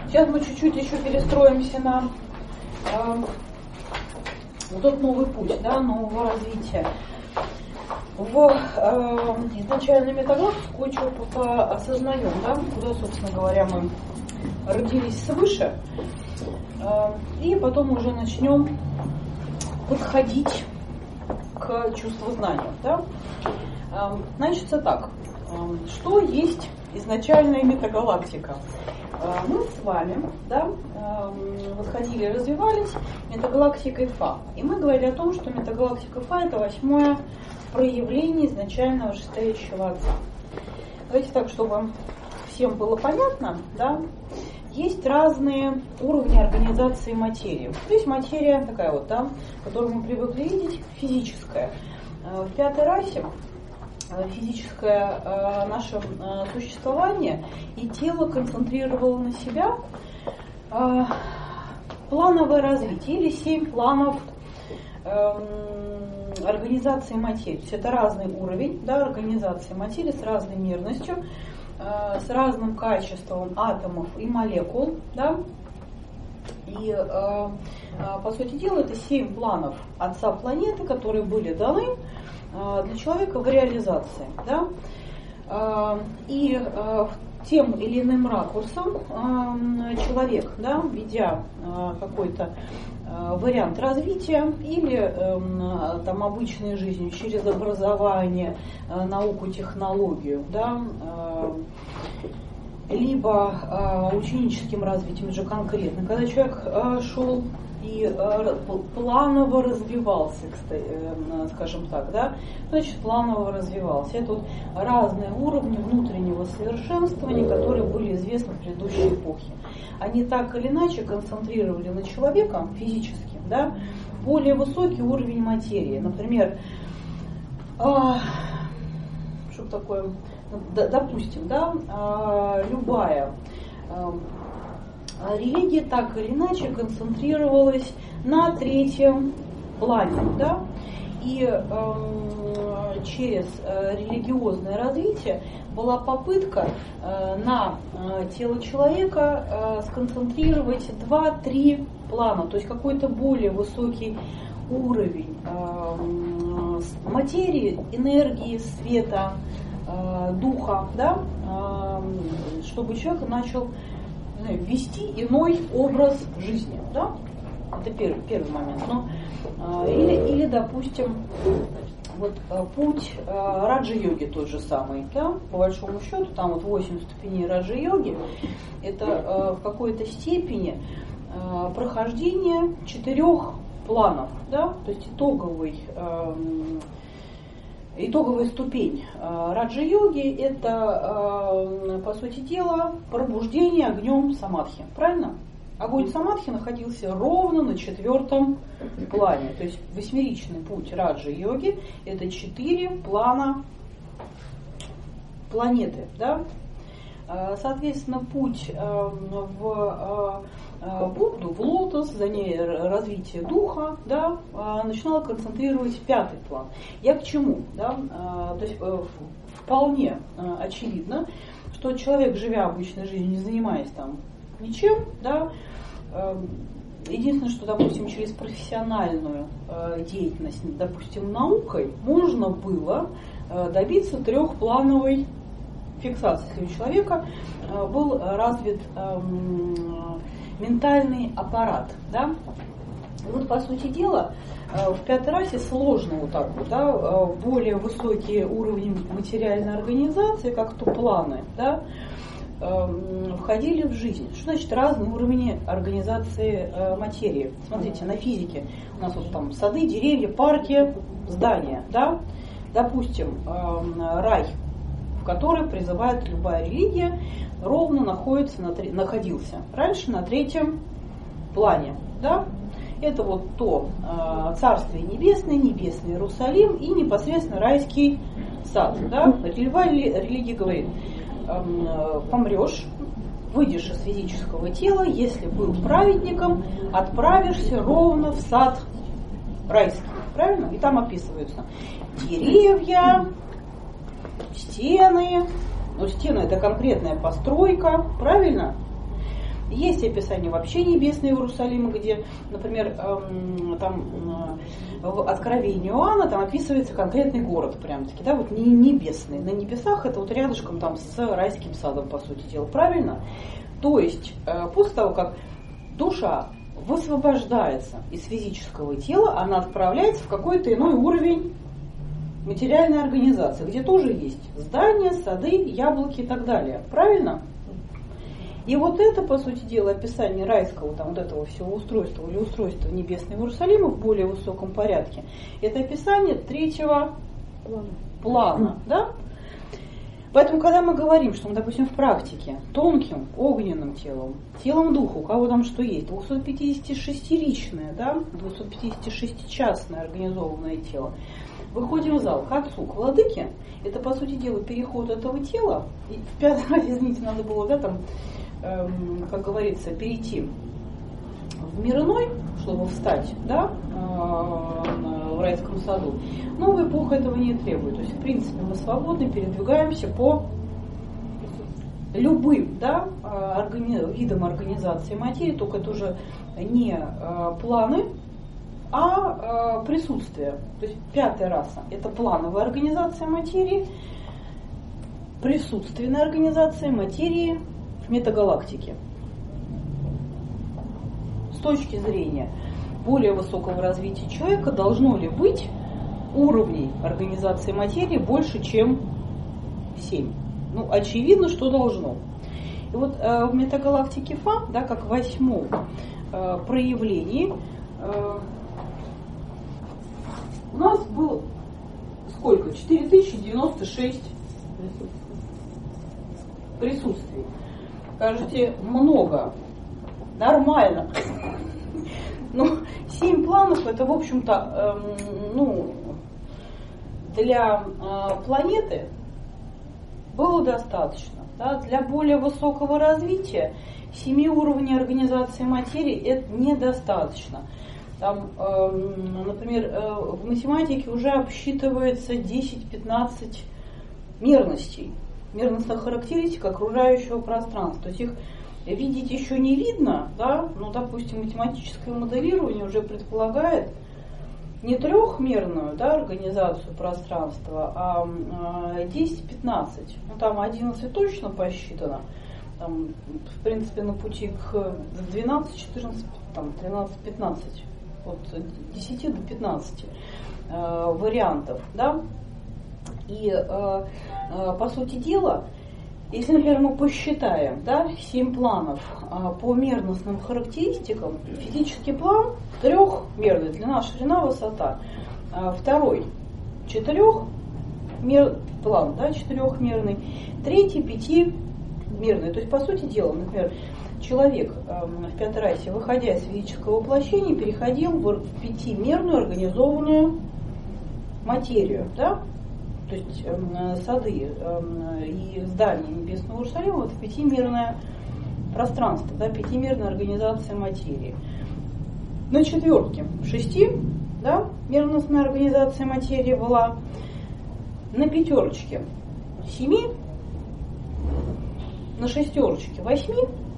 Сейчас мы чуть-чуть еще перестроимся на вот тот новый путь, да, нового развития. В изначальной метагалактике кое-что осознаем, да, куда, собственно говоря, мы родились свыше, и потом уже начнем подходить к чувствознанию. Да? Значит, так, что есть изначальная метагалактика? Мы с вами, да, восходили и развивались метагалактикой Фа. И мы говорили о том, что метагалактика Фа — это 8-е проявление изначального шестеющего отца. Давайте так, чтобы всем было понятно, да, есть разные уровни организации материи. То есть материя такая вот, да, которую мы привыкли видеть, физическая. В пятой расе физическое наше существование и тело концентрировало на себя плановое развитие или 7 планов организации материи. То есть это разный уровень, да, организации материи с разной мерностью, с разным качеством атомов и молекул. Да. И по сути дела это 7 планов отца планеты, которые были даны для человека в реализации. Да. И тем или иным ракурсом человек, да, ведя какой-то вариант развития или там обычной жизнью через образование, науку, технологию, да, либо ученическим развитием уже конкретно, когда человек шел и планово развивался, скажем так, да, значит, планово развивался. Это вот разные уровни внутреннего совершенствования, которые были известны в предыдущей эпохе. Они так или иначе концентрировали на человека физически, да, более высокий уровень материи. Например, что такое, допустим, да, любая религия так или иначе концентрировалась на 3-м плане, да, и через религиозное развитие была попытка на тело человека сконцентрировать 2-3 плана, то есть какой-то более высокий уровень материи, энергии, света, духа, да, чтобы человек начал вести иной образ жизни, да? Это первый момент. Но, или, допустим, вот путь раджа-йоги тот же самый, да? По большому счету, там вот 8 ступеней раджа-йоги, это в какой-то степени прохождение 4 планов, да? То есть итоговая ступень раджа-йоги – это, по сути дела, пробуждение огнем самадхи. Правильно? Огонь самадхи находился ровно на 4-м плане. То есть 8-ричный путь раджа-йоги – это 4 плана планеты. Да? Соответственно, путь в Будду, в лотос, за ней развитие духа, да, начинала концентрировать 5-й план. Я к чему? Да? То есть вполне очевидно, что человек, живя обычной жизнью, не занимаясь там ничем, да, единственное, что, допустим, через профессиональную деятельность, допустим, наукой, можно было добиться 3-плановой фиксации. Если у человека был развит ментальный аппарат, да. И вот, по сути дела, в 5-й расе сложно вот так вот, да, более высокие уровни материальной организации, как то планы, да, входили в жизнь. Что значит разные уровни организации материи? Смотрите, на физике у нас вот там сады, деревья, парки, здания, да. Допустим, рай, в который призывает любая религия, ровно находился раньше на 3-м плане. Да? Это вот то Царствие Небесное, Небесный Иерусалим и непосредственно райский сад. Да? Любая религия говорит, помрешь, выйдешь из физического тела, если был праведником, отправишься ровно в сад райский. Правильно? И там описываются деревья, стены. Но стена — это конкретная постройка, правильно? Есть описание вообще небесного Иерусалима, где, например, там в Откровении Иоанна там описывается конкретный город, прям-таки, да, вот небесный. На небесах это вот рядышком там с райским садом, по сути дела, правильно? То есть после того, как душа высвобождается из физического тела, она отправляется в какой-то иной уровень материальной организации, где тоже есть здания, сады, яблоки и так далее. Правильно? И вот это, по сути дела, описание райского там, вот этого всего устройства или устройства небесного Иерусалима в более высоком порядке, это описание третьего плана. Да? Поэтому, когда мы говорим, что мы, допустим, в практике тонким, огненным телом, телом духа, у кого там что есть, 256-ричное, да, 256-частное организованное тело, выходим в зал к Отцу, к Владыке, это, по сути дела, переход этого тела, и в пятый раз, извините, надо было, да, там, как говорится, перейти в мир иной, чтобы встать, да, в райском саду. Новая эпоха этого не требует. То есть, в принципе, мы свободно передвигаемся по любым, да, видам организации материи, только это уже не планы, а присутствие. То есть пятая раса – это плановая организация материи, присутственная организация материи в метагалактике. С точки зрения более высокого развития человека должно ли быть уровней организации материи больше, чем 7? Ну, очевидно, что должно. И вот в метагалактике Фа, да, как в 8-м проявлении, у нас было сколько? 4096 присутствий. Скажите, много. Нормально. Ну, 7 планов это, в общем-то, для планеты было достаточно. Да? Для более высокого развития 7 уровней организации материи это недостаточно. Там, например, в математике уже обсчитывается 10-15 мерностей, мерностных характеристик окружающего пространства. То есть их видеть еще не видно, да? Но, допустим, математическое моделирование уже предполагает не трехмерную, да, организацию пространства, а 10-15. Ну, там 11 точно посчитано. Там, в принципе, на пути к 12, 14, там, 13, 15. От 10 до 15 вариантов. Да? И, по сути дела, если, например, мы посчитаем, да, 7 планов по мерностным характеристикам, физический план трехмерный, длина, ширина, высота. Второй план, да, четырехмерный. Третий пятимерный. То есть, по сути дела, например, человек в пятой расе, выходя из физического воплощения, переходил в пятимерную организованную материю. Да? То есть сады и здания Небесного Иерусалима это пятимерное пространство, да, пятимерная организация материи. На четверке 6, да, мерностная организация материи была. На пятерочке 7, на шестерочке 8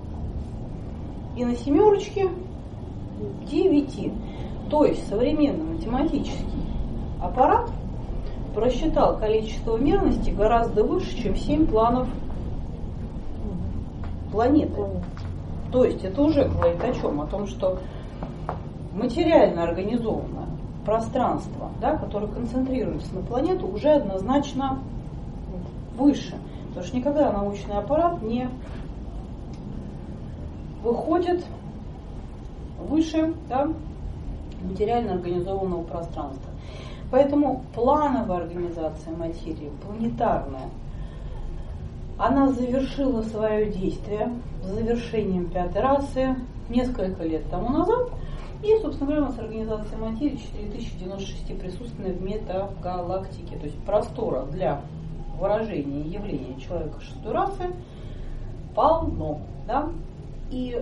и на семерочке 9. То есть современный математический аппарат просчитал количество мерности гораздо выше, чем 7 планов планеты. То есть это уже говорит о чем? О том, что материально организованное пространство, да, которое концентрируется на планету, уже однозначно выше. Потому что никогда научный аппарат не выходит выше, да, материально организованного пространства. Поэтому плановая организация материи, планетарная, она завершила свое действие с завершением пятой расы несколько лет тому назад. И, собственно говоря, у нас организация материи 4096 присутственная в метагалактике. То есть простора для выражения и явления человека шестой расы полно. Да? И,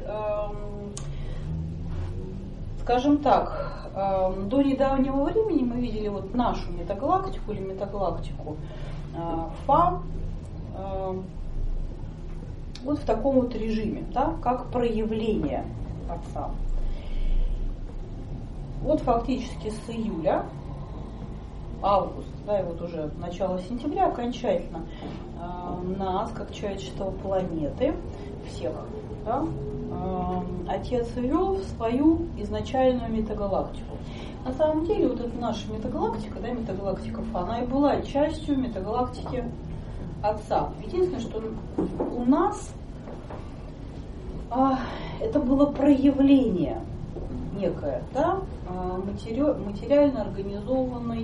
скажем так, до недавнего времени мы видели вот нашу метагалактику или метагалактику Фа вот в таком вот режиме, да, как проявление Отца. Вот фактически с июля, август, да, и вот уже начало сентября окончательно нас, как человечество планеты, всех, да, Отец ввел в свою изначальную метагалактику. На самом деле, вот эта наша метагалактика, да, метагалактика Фа, она и была частью метагалактики Отца. Единственное, что у нас это было проявление некое, да, материально организованной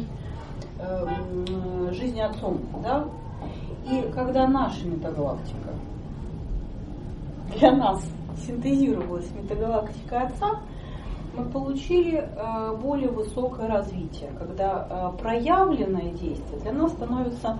жизни Отцом, да. И когда наша метагалактика для нас синтезировалась метагалактика Отца, мы получили более высокое развитие, когда проявленное действие для нас становится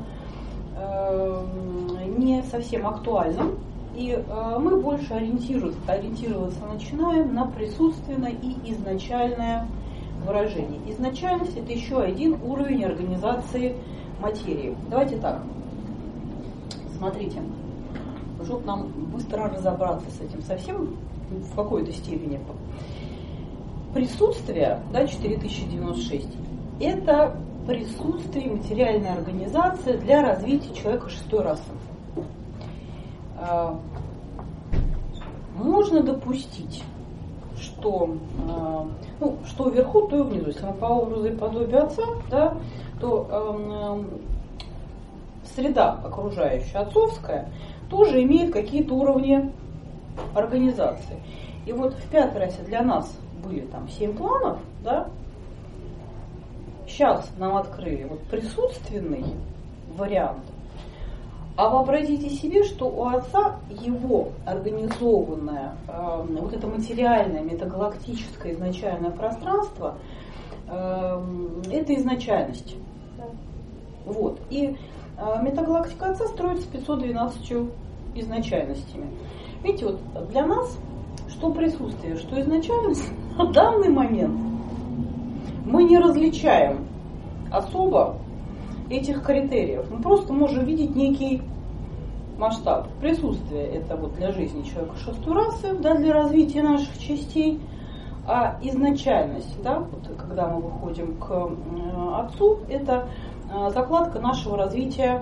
не совсем актуальным, и мы больше ориентироваться начинаем на присутственное и изначальное выражение. Изначальность – это еще один уровень организации материи. Давайте так, смотрите, чтобы нам быстро разобраться с этим совсем в какой-то степени. Присутствие, да, 4096, это присутствие материальной организации для развития человека шестой расы. Можно допустить, что, что вверху, то и внизу. Если мы по образу и подобию Отца, да, то среда окружающая, отцовская, тоже имеет какие-то уровни организации. И вот в пятой расе для нас были там 7 планов, да. Сейчас нам открыли вот присутственный вариант. А вообразите себе, что у Отца его организованное, вот это материальное, метагалактическое изначальное пространство, это изначальность. Вот. И метагалактика Отца строится с 512 изначальностями. Видите, вот для нас, что присутствие, что изначальность, на данный момент мы не различаем особо этих критериев. Мы просто можем видеть некий масштаб. Присутствие – это вот для жизни человека шестой расы, да, для развития наших частей. А изначальность, да, вот когда мы выходим к Отцу, это закладка нашего развития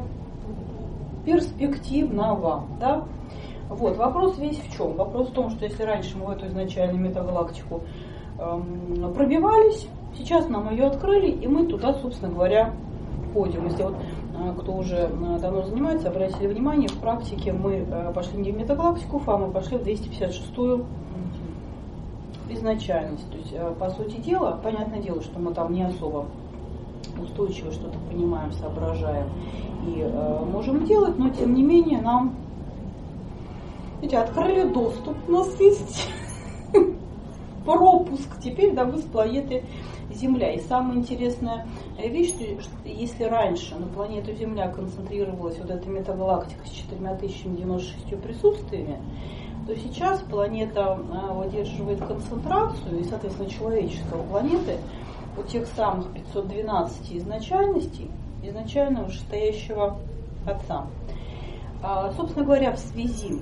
перспективного. Да. Вот. Вопрос весь в чем? Вопрос в том, что если раньше мы в эту изначальную метагалактику пробивались, сейчас нам ее открыли, и мы туда, собственно говоря, ходим. Если вот кто уже давно занимается, обратили внимание, в практике мы пошли не в метагалактику Фа, мы пошли в 256-ю изначальность. То есть, по сути дела, понятное дело, что мы там не особо устойчиво что-то понимаем, соображаем и можем делать, но тем не менее нам, видите, открыли доступ, у нас есть пропуск теперь, да, вы с планеты Земля. И самая интересная вещь, что если раньше на планету Земля концентрировалась вот эта метагалактика с 4096 присутствиями, то сейчас планета выдерживает концентрацию, и, соответственно, человечество планеты вот тех самых 512 изначальностей, изначально вышестоящего Отца. Собственно говоря, в связи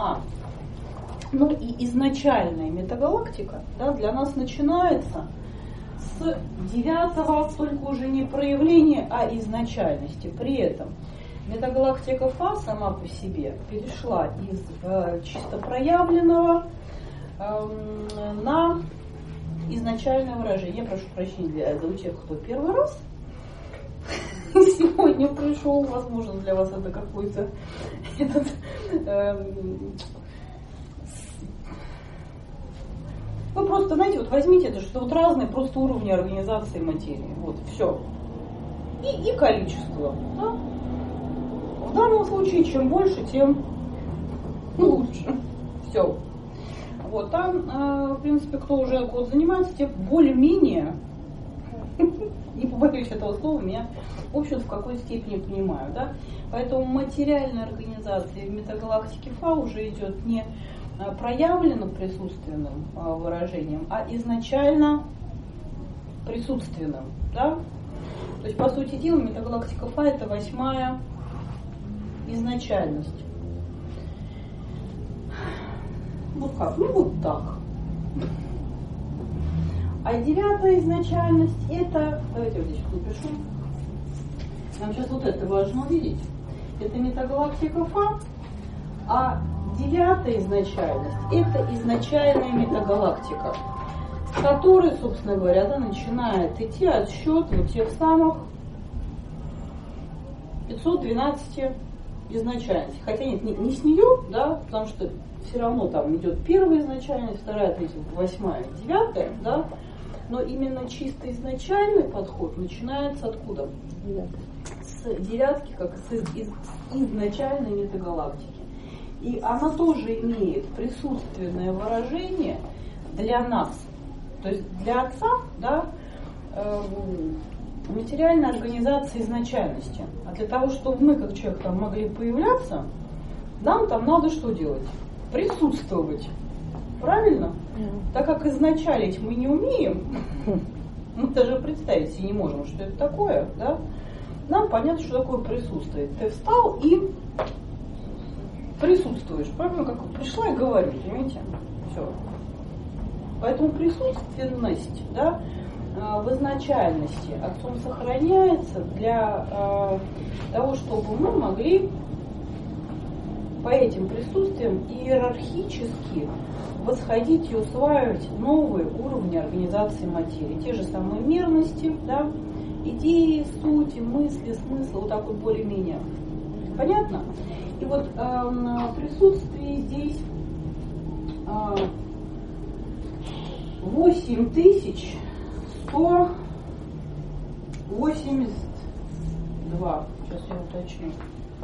ну и изначальная метагалактика, да, для нас начинается с 9-го, только уже не проявления, а изначальности. При этом метагалактика Фа сама по себе перешла из чисто проявленного на изначальное выражение. Я прошу прощения за тех, кто первый раз сегодня пришел. Возможно, для вас это какой-то вы просто, знаете, вот возьмите это, что вот разные просто уровни организации материи. Вот, все. И количество. Да? В данном случае, чем больше, тем лучше. Все. Вот, там, в принципе, кто уже год занимается, те более-менее, не побоюсь этого слова, меня, в общем-то, в какой степени понимаю, да. Поэтому материальная организация в метагалактике Фа уже идет не проявленным присутственным выражением, а изначально присутственным, да. То есть, по сути дела, метагалактика Фа — это 8-я изначальность. Вот как? Ну вот так. А 9-я изначальность это, давайте вот здесь напишу, нам сейчас вот это важно увидеть. Это метагалактика Фа, а 9-я изначальность это изначальная метагалактика, с которой, собственно говоря, да, начинает идти отсчет вот тех самых 512 изначальностей. Хотя нет, не с нее, да, потому что все равно там идет первая изначальность, вторая, третья, 8-я, 9-я, да, но именно чисто изначальный подход начинается откуда? С 9-ки, как из изначальной метагалактики. И она тоже имеет присутственное выражение для нас. То есть для Отца, да, материальная организация изначальности. А для того, чтобы мы, как человек, там могли появляться, нам там надо что делать? Присутствовать. Правильно? Так как изначалить мы не умеем, мы даже представить себе не можем, что это такое, да? Нам понятно, что такое присутствие. Ты встал и присутствуешь. Правильно, как пришла и говорю, понимаете? Все. Поэтому присутственность, да, в изначальности Отцом сохраняется для того, чтобы мы могли по этим присутствиям иерархически восходить и усваивать новые уровни организации материи. Те же самые мерности, да, идеи, сути, мысли, смыслы, вот так вот более-менее. Понятно? И вот присутствие здесь 8182. Сейчас я уточню.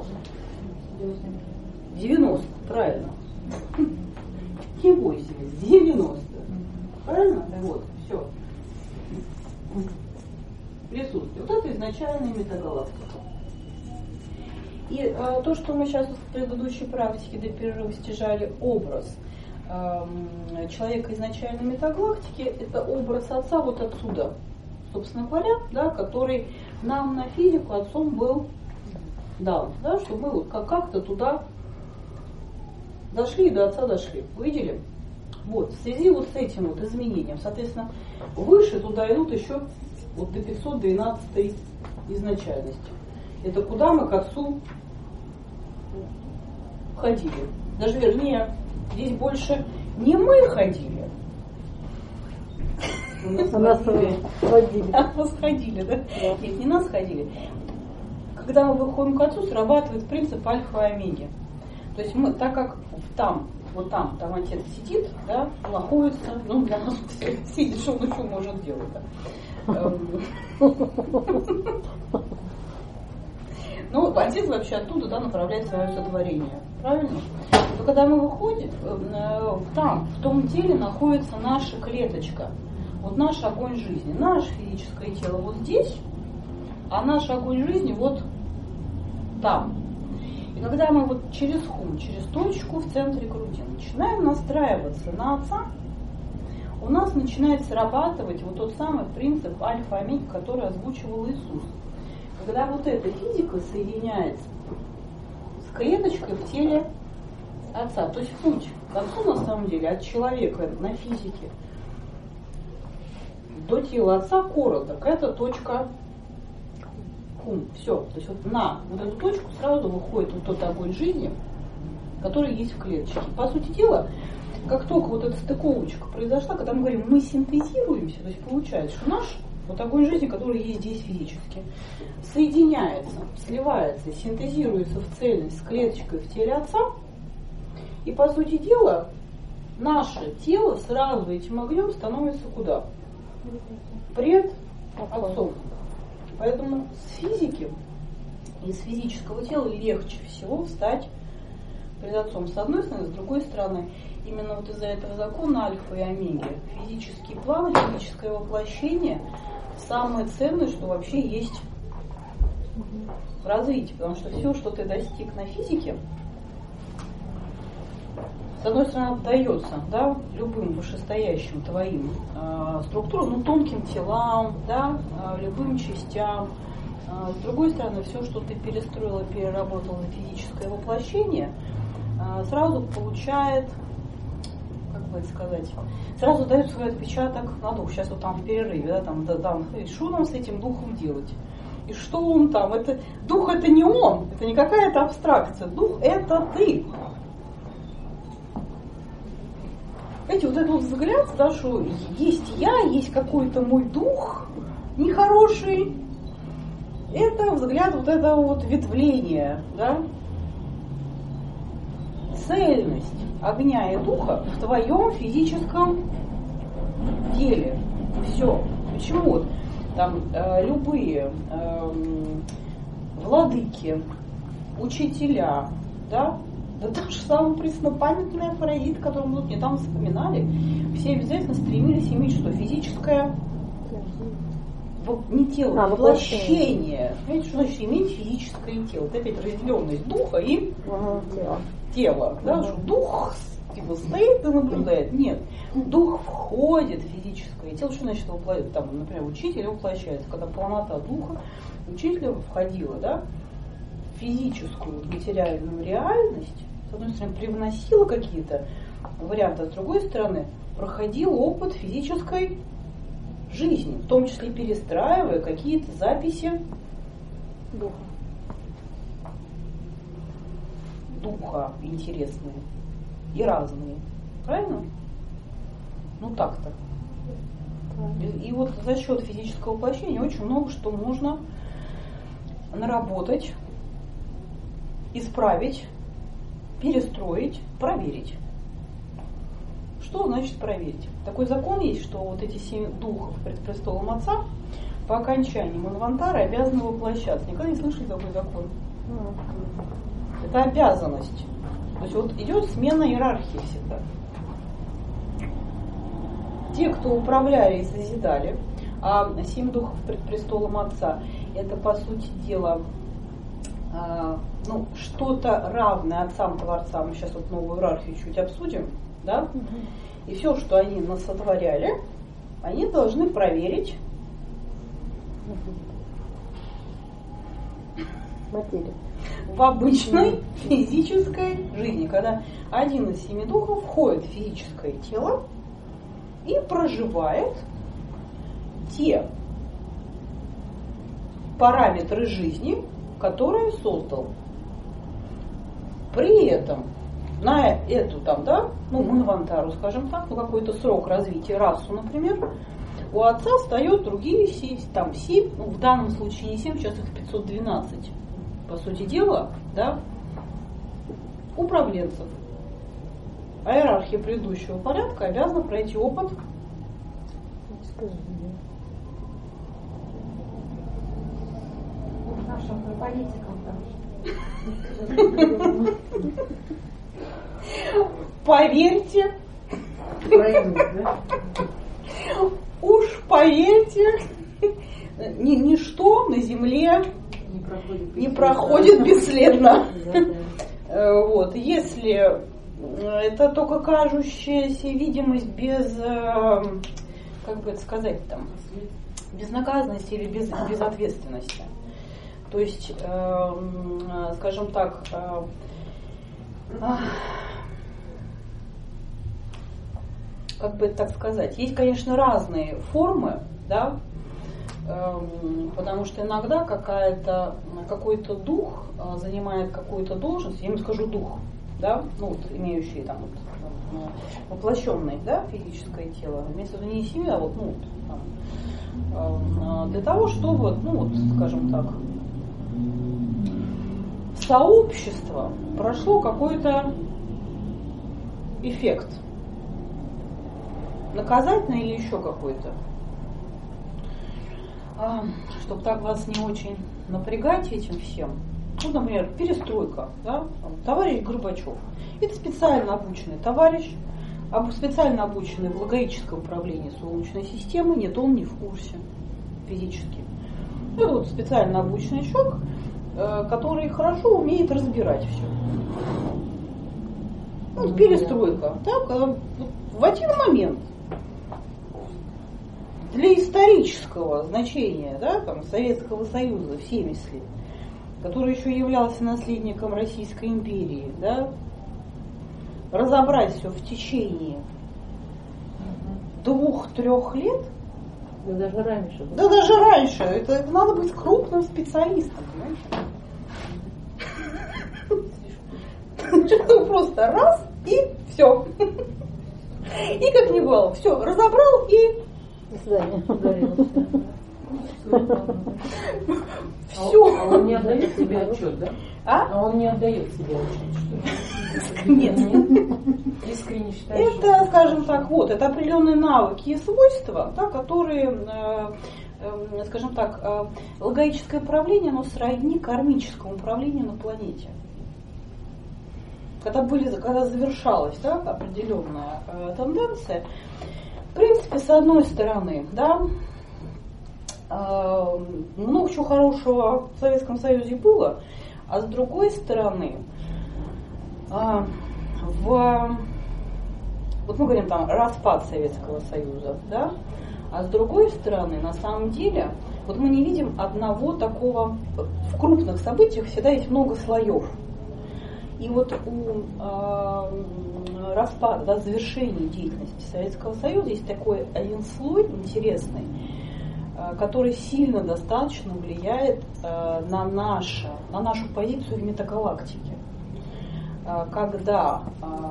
90, правильно. Не 80, 90. Правильно? Вот, все. Присутствие. Вот это изначальная метагалактика. И то, что мы сейчас в предыдущей практике до перерыва стяжали образ человека изначальной метагалактики, это образ Отца вот отсюда, собственно говоря, да, который нам на физику Отцом был дан, да, чтобы мы вот как-то туда дошли и до Отца дошли. Увидели? Вот, в связи вот с этим вот изменением, соответственно, выше туда идут еще вот до 512 изначальности. Это куда мы к Отцу ходили. Даже вернее, здесь больше не мы ходили. Нас ходили. Нас ходили, да? Нет, не нас ходили. Когда мы выходим к Отцу, срабатывает принцип альфа и омеги. То есть мы, так как там, вот там Отец сидит, да, находится, ну, для нас сидит, что он еще может делать, да? Ну, Отец вообще оттуда, да, направляет свое сотворение. Правильно? Но когда мы выходим, там, в том теле находится наша клеточка. Вот наш огонь жизни. Наше физическое тело вот здесь, а наш огонь жизни вот там. И когда мы вот через хум, через точку в центре груди начинаем настраиваться на Отца, у нас начинает срабатывать вот тот самый принцип альфа-омеги, который озвучивал Иисус. Когда вот эта физика соединяется с клеточкой в теле Отца. То есть путь к Отцу на самом деле от человека на физике до тела Отца короток. Это точка хум. Все. То есть вот на вот эту точку сразу выходит вот тот огонь жизни, который есть в клеточке. По сути дела, как только вот эта стыковочка произошла, когда мы говорим, мы синтезируемся, то есть получается, что наш вот огонь жизни, который есть здесь физически, соединяется, сливается, синтезируется в цельность с клеточкой в теле Отца, и по сути дела наше тело сразу этим огнем становится куда? Пред Отцом. Поэтому с физики и с физического тела легче всего встать пред Отцом с одной стороны, с другой стороны, именно вот из-за этого закона альфа и омеги, физический план, физическое воплощение самое ценное, что вообще есть в развитии, потому что все, что ты достиг на физике, с одной стороны, отдается, да, любым вышестоящим твоим структурам, ну, тонким телам, да, любым частям. С другой стороны, все, что ты перестроила, переработала на физическое воплощение, сразу получает бы это сказать, сразу дают свой отпечаток на дух. Сейчас вот там в перерыве, да, там, что нам с этим духом делать? И что он там? Это, дух это не он, это не какая-то абстракция. Дух это ты. Знаете, вот этот вот взгляд, да, что есть я, есть какой-то мой дух нехороший, это взгляд вот этого вот ветвления, да? Цельность огня и духа в твоем физическом теле. Все. Почему? Там любые владыки, учителя, да? Да та же самая преснопамятная Афродита, которую мы тут недавно вспоминали, все обязательно стремились иметь что? Физическое, не тело, воплощение. Знаете, что значит иметь физическое тело? Это опять разделенность духа и тела. Да? Что дух типа стоит и наблюдает. Нет. Дух входит в физическое тело. Что значит там, например, учитель воплощается? Когда полнота духа учителя входила, да, в физическую, материальную реальность, с одной стороны, привносила какие-то варианты, а с другой стороны, проходил опыт физической жизни, в том числе перестраивая какие-то записи духа интересные и разные. Правильно? Ну так-то. И вот за счет физического воплощения очень много что можно наработать, исправить, перестроить, проверить. Что значит проверить? Такой закон есть, что вот эти 7 духов пред престолом Отца по окончании Манвантары обязаны воплощаться. Никогда не слышали такой закон? Это обязанность. То есть вот идет смена иерархии всегда. Те, кто управляли и созидали, а 7 духов пред престолом Отца, это по сути дела что-то равное отцам-творцам. Мы сейчас вот новую иерархию чуть обсудим, да? И все, что они насотворяли, они должны проверить в обычной физической жизни, когда один из 7 духов входит в физическое тело и проживает те параметры жизни, которые создал. При этом на эту там, да, Манвантару, скажем так, какой-то срок развития, расу, например, у отца встают другие 7, в данном случае не 7, сейчас их 512, по сути дела, да, управленцев. А иерархия предыдущего порядка обязана пройти опыт нашим политикам там. Поверьте, уж поверьте, ничто на земле не проходит бесследно. Вот. Если это только кажущаяся видимость без, как бы это сказать, там, безнаказанности или безответственности. То есть, скажем так, как бы это так сказать, есть, конечно, разные формы, да, потому что иногда какой-то дух занимает какую-то должность, я ему скажу дух, да, имеющий там воплощенный, да, физическое тело, имеется в виду не семья, а для того, чтобы, скажем так, сообщество прошло какой-то эффект, наказательный или еще какой-то, чтобы так вас не очень напрягать этим всем. Например, перестройка, да? Товарищ Горбачев. Это специально обученный товарищ, специально обученный в логическом управлении Солнечной системы. Нет, он не в курсе физически. Это вот специально обученный человек, который хорошо умеет разбирать все. Перестройка. Да? В один момент для исторического значения, да, там, Советского Союза в 70 лет, который еще являлся наследником Российской империи, да, разобрать все в течение 2-3 лет. Да даже раньше. Да даже раньше. Это надо быть крупным специалистом, понимаете? Просто раз и все. И как не было, все, разобрал и... До свидания. Все. А он не отдает себе отчет, да? А Он не отдает себе отчет, что Нет. искренне считает, Это, скажем так, вот, это определенные навыки и свойства, да, которые, скажем так, логическое управление, оно сродни кармическому управлению на планете. Когда завершалась, да, определенная тенденция, в принципе, с одной стороны, да, много чего хорошего в Советском Союзе было, а с другой стороны, вот мы говорим там распад Советского Союза, да, а с другой стороны, на самом деле, вот мы не видим одного такого, в крупных событиях всегда есть много слоев. И вот у распада, да, завершения деятельности Советского Союза есть такой один слой интересный, который сильно достаточно влияет на нашу позицию в метагалактике. Когда,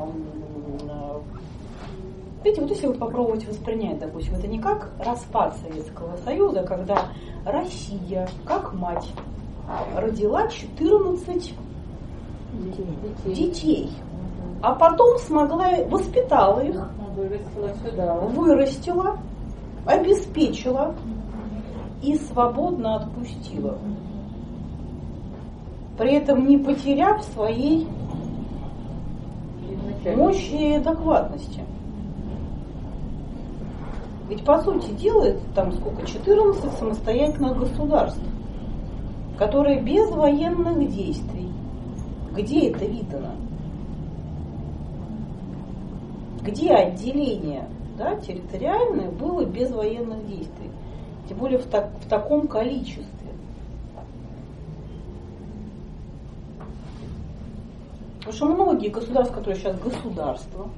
видите, вот если вот попробовать воспринять, допустим, это не как распад Советского Союза, когда Россия, как мать, родила 14 детей, а потом воспитала их, вырастила, обеспечила и свободно отпустила, при этом не потеряв своей мощи и адекватности. Ведь по сути дела там сколько, 14 самостоятельных государств, которые без военных действий. Где это видано? Где отделение, да, территориальное было без военных действий? Тем более в таком количестве. Потому что многие государства, которые сейчас государства,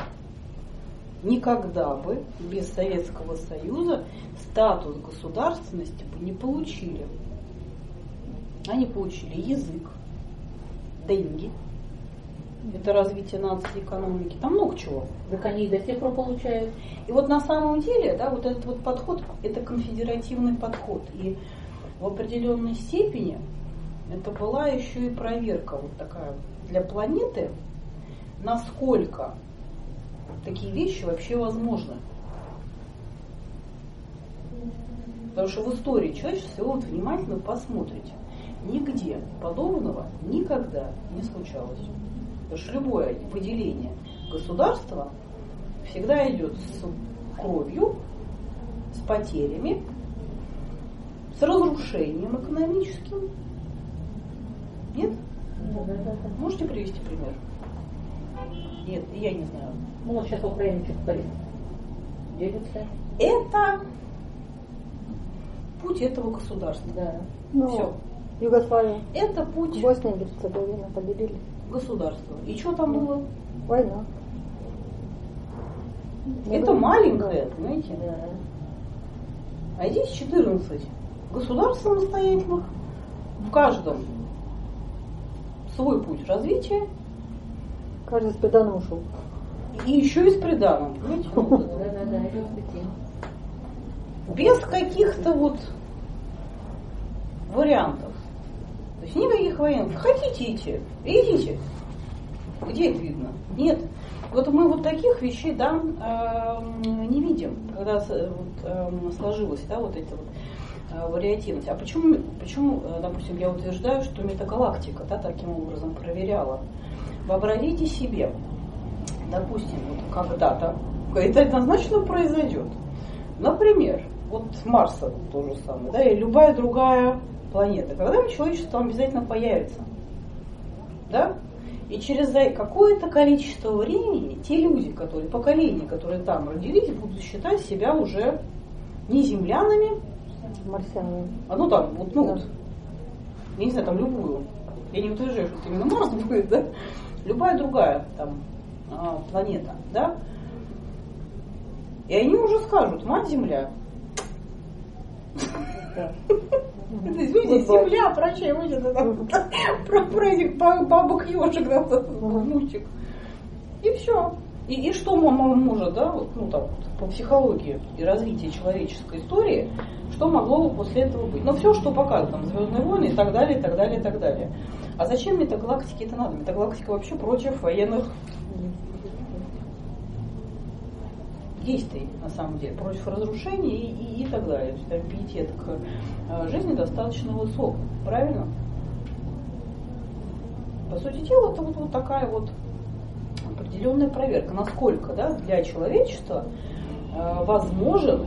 никогда бы без Советского Союза статус государственности бы не получили. Они получили язык, деньги, это развитие нации, экономики, там много чего. Так они и до сих пор получают. И вот на самом деле, да, вот этот вот подход, это конфедеративный подход. И в определенной степени это была еще и проверка вот такая для планеты, насколько такие вещи вообще возможны. Потому что в истории человечества, вот внимательно посмотрите, нигде подобного никогда не случалось. Потому что любое выделение государства всегда идет с кровью, с потерями, с разрушением экономическим. Нет? Можете привести пример? Нет, я не знаю. Ну вот сейчас Украина что творит? Делится. Это путь этого государства. Да. Ну, Все. Югославия. Это путь Босния и Герцеговина поделили. государства. И что там было? Война. Это маленькое, понимаете? Да. А здесь 14 государств самостоятельных, в каждом свой путь развития, Каждый с приданым ушел. и еще и с приданым, понимаете? Ну, вот это. Да, это Без каких-то вот вариантов. То есть никаких вариантов. Хотите идти, идите. Где это видно? Нет. Вот мы вот таких вещей, да, не видим, когда сложилась, да, вот эта вот вариативность. А почему, допустим, я утверждаю, что метагалактика, да, таким образом проверяла? Вообразите себе, допустим, вот когда-то, это однозначно произойдет. Например, вот Марса то же самое, да, и любая другая планета. Когда-нибудь человечество там обязательно появится. Да? И через какое-то количество времени те люди, поколения, которые там родились, будут считать себя уже не землянами, Марсианами. а ну там, вот, Да. вот, я не знаю, там любую. Я не утверждаю, что это именно Марс будет, да? Любая другая там планета, да? И они уже скажут: мать земля. Люди, земля, прощай, вот это про этих бабок ежик, мультик. И все. И что мама может, да, вот, ну так, по психологии и развитию человеческой истории, что могло бы после этого быть? Ну, все, что показано, там, Звездные войны и так далее, и так далее, и так далее. А зачем метагалактике это надо? Метагалактика вообще против военных действий, на самом деле, против разрушений и так далее. То есть, там пиетет к жизни достаточно высок, правильно? По сути дела, это вот такая вот определенная проверка, насколько, да, для человечества возможен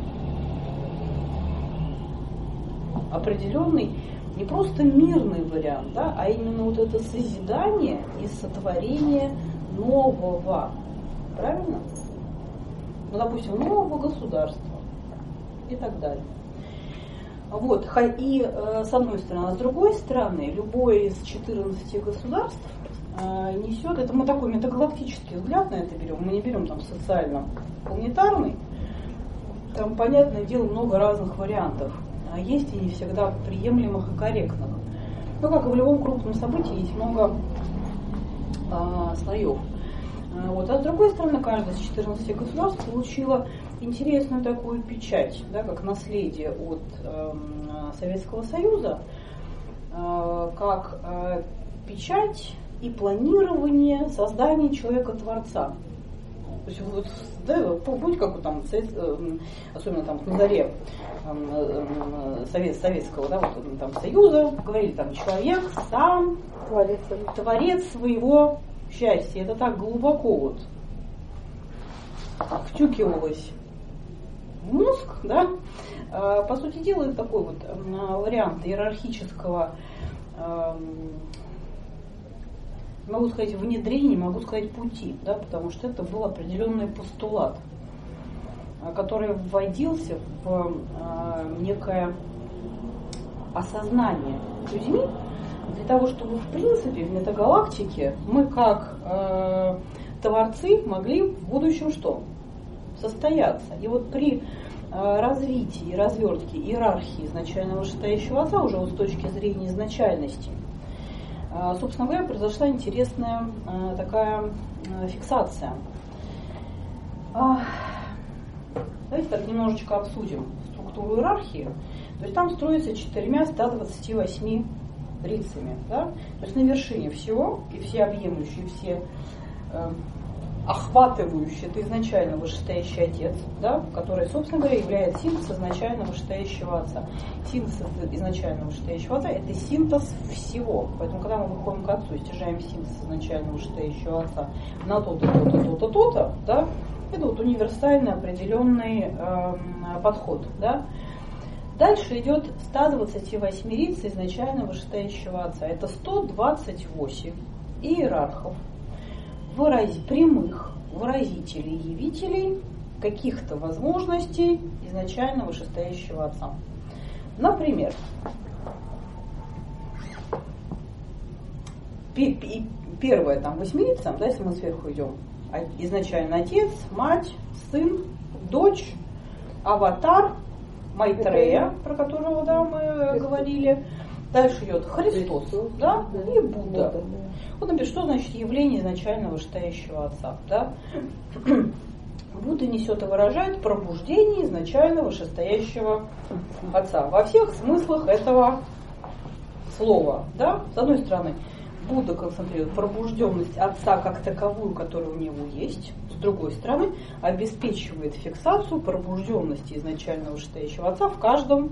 определенный не просто мирный вариант, да, а именно вот это созидание и сотворение нового, правильно? Ну, допустим, нового государства и так далее. Вот, и с одной стороны, а с другой стороны, любое из 14 государств несет, это мы такой метагалактический взгляд на это берем, мы не берем там социально-планетарный, там, понятное дело, много разных вариантов, а есть и не всегда приемлемых и корректных. Ну, как и в любом крупном событии, есть много слоев. Вот. А с другой стороны, каждое из 14 государств получило интересную такую печать, да, как наследие от Советского Союза, как печать и планирование создания человека-творца. То есть, вот, да, помните, как вот там, особенно там на заре Советского, да, вот, там, Союза, говорили, там, человек сам творец своего счастья. Это так глубоко вот втюкивалось в мозг, да. По сути дела, это такой вот вариант иерархического, могу сказать, внедрения, могу сказать, пути, да, потому что это был определенный постулат, который вводился в некое осознание людьми для того, чтобы, в принципе, в метагалактике мы, как творцы, могли в будущем что? Состояться. И вот при развитии и развертке иерархии изначального вышестоящего отца, уже вот с точки зрения изначальности, собственно говоря, произошла интересная такая фиксация. Давайте так немножечко обсудим структуру иерархии. То есть там строится 428 рицами. Да? То есть на вершине всего, и всеобъемлющий, все охватывающий, это изначально вышестоящий отец, да, который, собственно говоря, является синтез изначально вышестоящего отца. Синтез изначально вышестоящего отца – это синтез всего. Поэтому, когда мы выходим к отцу и стяжаем синтез изначально вышестоящего отца на то-то, то-то, то-то, то-то, да, это вот универсальный определенный подход. Да. Дальше идет 128 риц изначально вышестоящего отца. Это 128 иерархов, прямых выразителей и явителей каких-то возможностей изначально вышестоящего отца. Например, первая там восьмирица, да, если мы сверху идем, изначально отец, мать, сын, дочь, аватар, Майтрея, про которого, да, мы говорили. Дальше идет Христос, да, и Будда. Вот, например, что значит явление изначально вышестоящего отца, да? Будда несет и выражает пробуждение изначально вышестоящего отца во всех смыслах этого слова, да? С одной стороны, Будда концентрирует пробужденность отца как таковую, которая у него есть. С другой стороны, обеспечивает фиксацию пробужденности изначально вышестоящего отца в каждом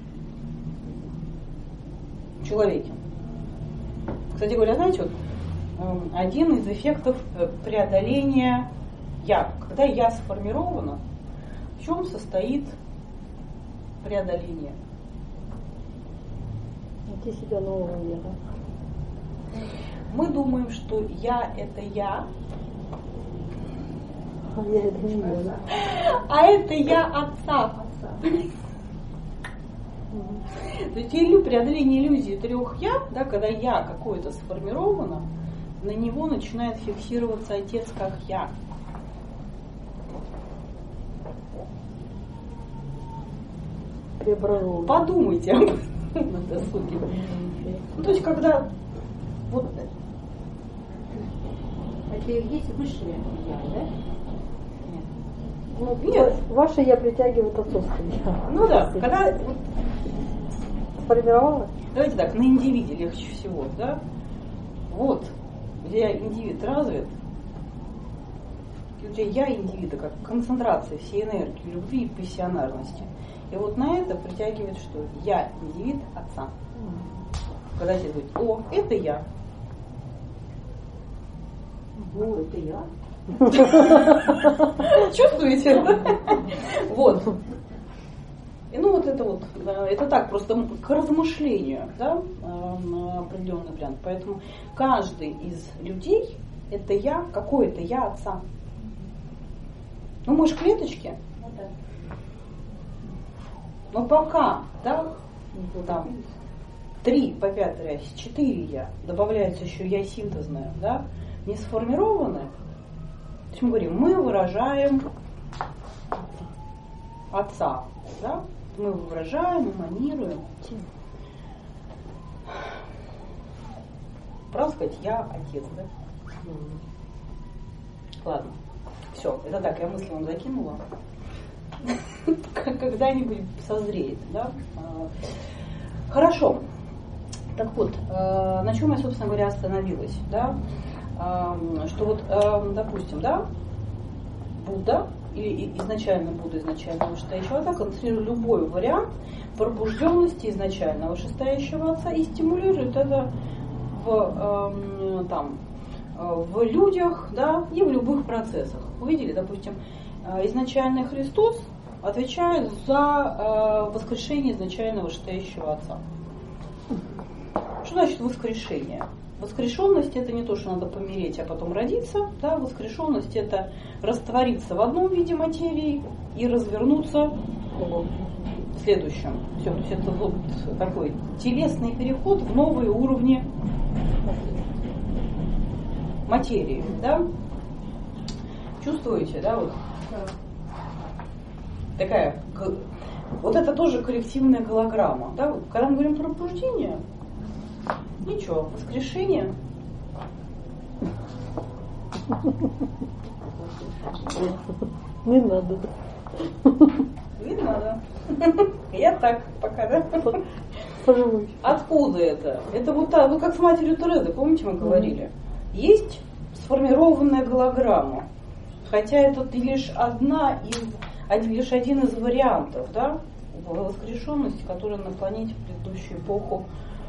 человеке. Кстати говоря, знаете, вот один из эффектов преодоления «я». Когда «я» сформировано, в чем состоит преодоление? Найти себя нового мира. Мы думаем, что «я» — это «я», а это «я» отца. То есть преодоление иллюзии трех «я», да, когда «я» какое-то сформировано, на него начинает фиксироваться отец как «я». Преобразовывание. Подумайте об этом на досуге. Ну, то есть, когда вот Это и есть высшее я, да? Ну, Нет. Ваше я притягивает отцовское я. ну да, когда вот, Сформировалось? давайте так, на индивиде легче всего, да? Вот, где индивид развит, где я индивида, как концентрация всей энергии, любви и пассионарности. И вот на это притягивает что? Я индивид отца. Когда тебе говорит, о, это я. О, это я. Чувствуете? Вот. И ну вот это так, просто к размышлению, да, на определенный вариант. Поэтому каждый из людей это я, какое-то я отца. Ну мы же клеточки. Но пока, да, там 3 по 5 раз, 4 я, добавляется еще я синтезное, да, не сформированы. То есть мы говорим, мы выражаем отца, да, мы выражаем, эманируем. Правда сказать, я отец, да? Ладно, все, это так, я мысли вам закинула. Когда-нибудь созреет, да? Хорошо. Так вот, на чем я, собственно говоря, остановилась, да? Что вот, допустим, да, Будда или изначально Будда, изначально вышестоящего отца концентрирует любой вариант пробужденности изначального вышестоящего отца и стимулирует это в людях, да, и в любых процессах. Увидели, допустим, изначальный Христос отвечает за воскрешение изначального вышестоящего отца. Что значит воскрешение? Воскрешенность это не то, что надо помереть, а потом родиться. Да? Воскрешенность это раствориться в одном виде материи и развернуться в следующем. Все, то есть это вот такой телесный переход в новые уровни материи. Да? Чувствуете, да? Вот. Такая, вот это тоже коллективная голограмма. Да? Вот, когда мы говорим про пробуждение, ничего, воскрешение. Не надо. Не надо. Я так пока, да? Поживу. Откуда это? Это вот так, ну как с матерью Терезы, помните, мы говорили? Есть сформированная голограмма. Хотя это лишь лишь один из вариантов, да, воскрешенности, которые на планете в предыдущую эпоху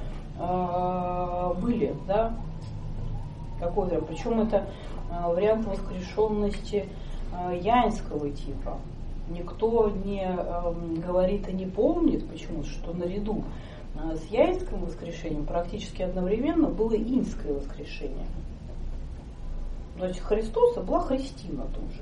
были, да, какой-то, причем это вариант воскрешенности янского типа. Никто не говорит и не помнит, почему, что наряду с янским воскрешением практически одновременно было иньское воскрешение. Значит, Христоса была Христина тоже.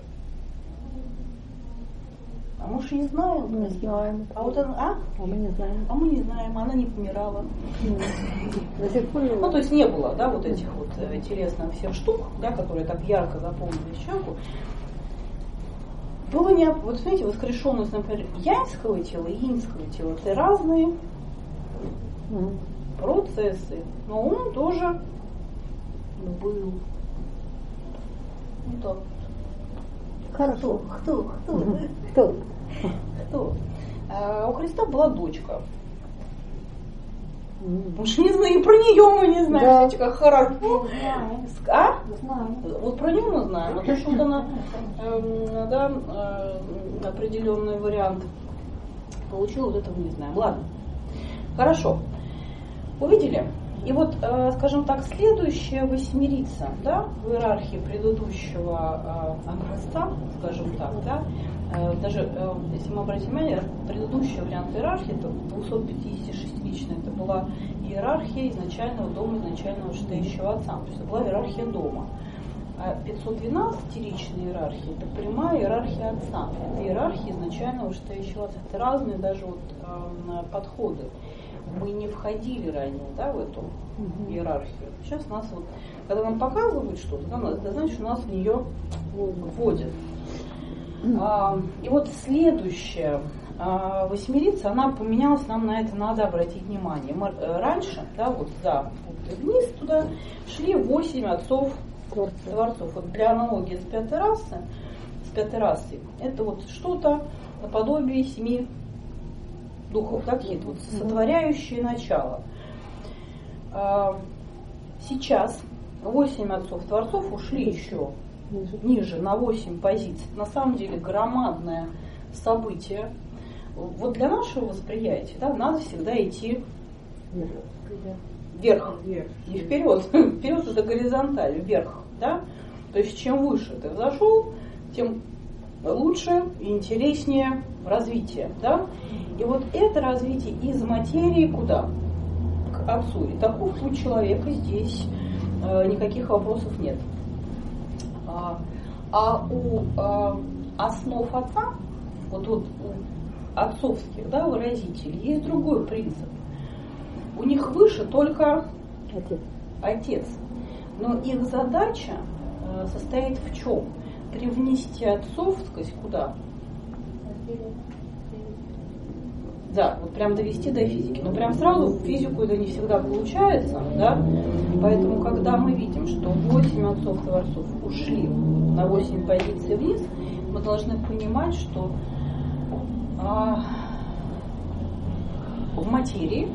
А мы же не знаем. Мы не знаем. А вот она, Мы не знаем. А мы не знаем, она не помирала. До сих пор Ну, то есть не было, да, вот этих вот телесных всех штук, да, которые так ярко заполнили человеку. Было не, вот смотрите, воскрешенность, например, янского тела и иньского тела, это разные процессы. Но он тоже был. Ну так. Хорошо. Кто? У Христа была дочка. Уж не знаю, и про нее мы не знаем. Да. Дочка, хорошо. Знаем. А? Знаем. Вот про нее мы знаем. А то, что вот она определенный вариант получила, вот этого не знаем. Ладно. Хорошо. Увидели? И вот, скажем так, следующая восьмерица, да, в иерархии предыдущего образца, скажем так, да, даже если мы обратим внимание, предыдущий вариант иерархии, это 256-личная, это была иерархия изначального дома, изначального вышестоящего отца, то есть это была иерархия дома. А 512-личная иерархия – это прямая иерархия отца, это иерархия изначального вышестоящего отца, это разные даже вот подходы. Мы не входили ранее, да, в эту иерархию. Сейчас нас вот, когда нам показывают что-то, да, это значит, что нас в нее вводят. И вот следующая восьмерица, она поменялась, нам на это надо обратить внимание. Мы раньше, да, вот за вниз туда шли 8 отцов Творцов. Вот для аналогии с пятой расой, это вот что-то наподобие 7 духов, да, какие-то вот сотворяющие начало. Сейчас 8 отцов Творцов ушли еще ниже, на 8 позиций. На самом деле громадное событие. Вот для нашего восприятия, да, надо всегда идти вверх, не вперед. Вперед это горизонталь, вверх, да. То есть чем выше ты взошел, тем лучше и интереснее развитие, да. И вот это развитие из материи куда? К Отцу. И таков путь человека, здесь никаких вопросов нет. А у основ Отца, вот у отцовских, да, выразителей, есть другой принцип. У них выше только Отец. Но их задача состоит в чем? Привнести отцов, так сказать, куда? Да, вот прям довести до физики. Но прям сразу в физику это не всегда получается, да? Поэтому, когда мы видим, что 8 отцов Творцов ушли на 8 позиций вниз, мы должны понимать, что в материи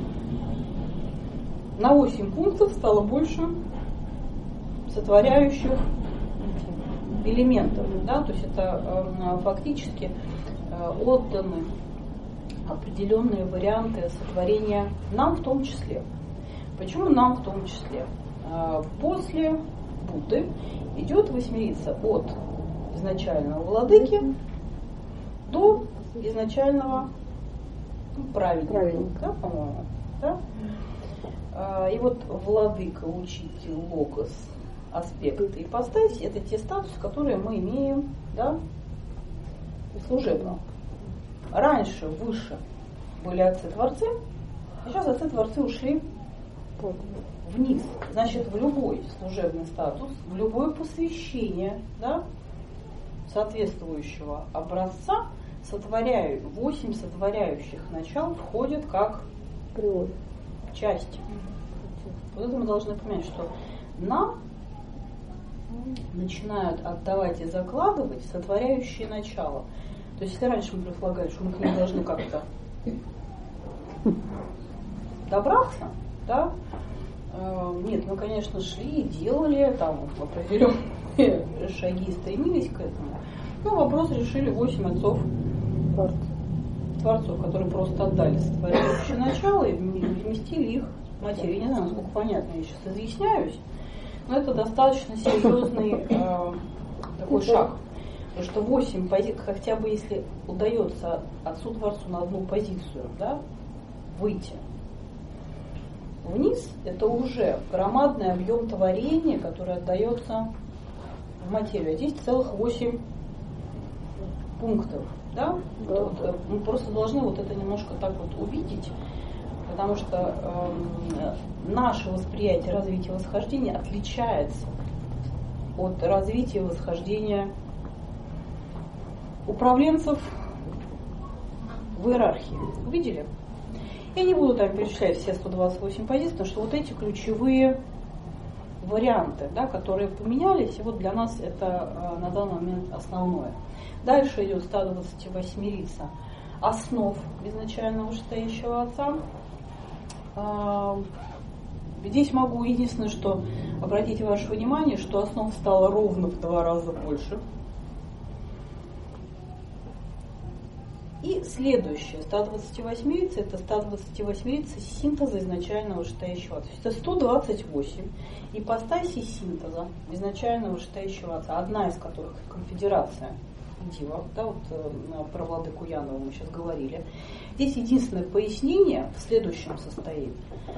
на 8 пунктов стало больше сотворяющих элементов, да? То есть это фактически отданы определенные варианты сотворения нам в том числе. Почему нам в том числе? После Будды идет восьмерица от изначального владыки до изначального праведника, да, по-моему. Да? И вот владыка, учитель, логос, аспект и ипостась — это те статусы, которые мы имеем, да, служебно. Раньше выше были отцы-творцы, а сейчас отцы-творцы ушли вниз. Значит, в любой служебный статус, в любое посвящение, да, соответствующего образца 8 сотворяющих начал входят как часть. Вот это мы должны понять, что нам начинают отдавать и закладывать сотворяющие начала. То есть, если раньше мы предполагали, что мы к ним должны как-то добраться, да, нет, мы, конечно, шли и делали, там определенные шаги, стремились к этому. Но вопрос решили 8 отцов Творцов, которые просто отдали сотворяющее начало и вместили их в материю. Не знаю, насколько понятно, я сейчас изъясняюсь, но это достаточно серьезный такой шаг. Потому что 8 позиций, хотя бы если удается Отцу-Творцу на одну позицию, да, выйти вниз, это уже громадный объем творения, который отдается в материю. А здесь целых 8 пунктов. Да? Вот, мы просто должны вот это немножко так вот увидеть, потому что наше восприятие развития восхождения отличается от развития восхождения управленцев в иерархии. Увидели? Я не буду там перечислять все 128 позиций, потому что вот эти ключевые варианты, да, которые поменялись, и вот для нас это на данный момент основное. Дальше идет 128-рица основ изначально вышестоящего Отца. Здесь могу единственное, что обратить ваше внимание, что основ стало ровно в 2 раза больше. И следующее, 128-рица, это 128-рица синтеза изначального вышестоящего Отца. Это 128 ипостасей синтеза изначального вышестоящего Отца, одна из которых конфедерация Дива, да, вот про владыку Янова мы сейчас говорили. Здесь единственное пояснение в следующем состоит.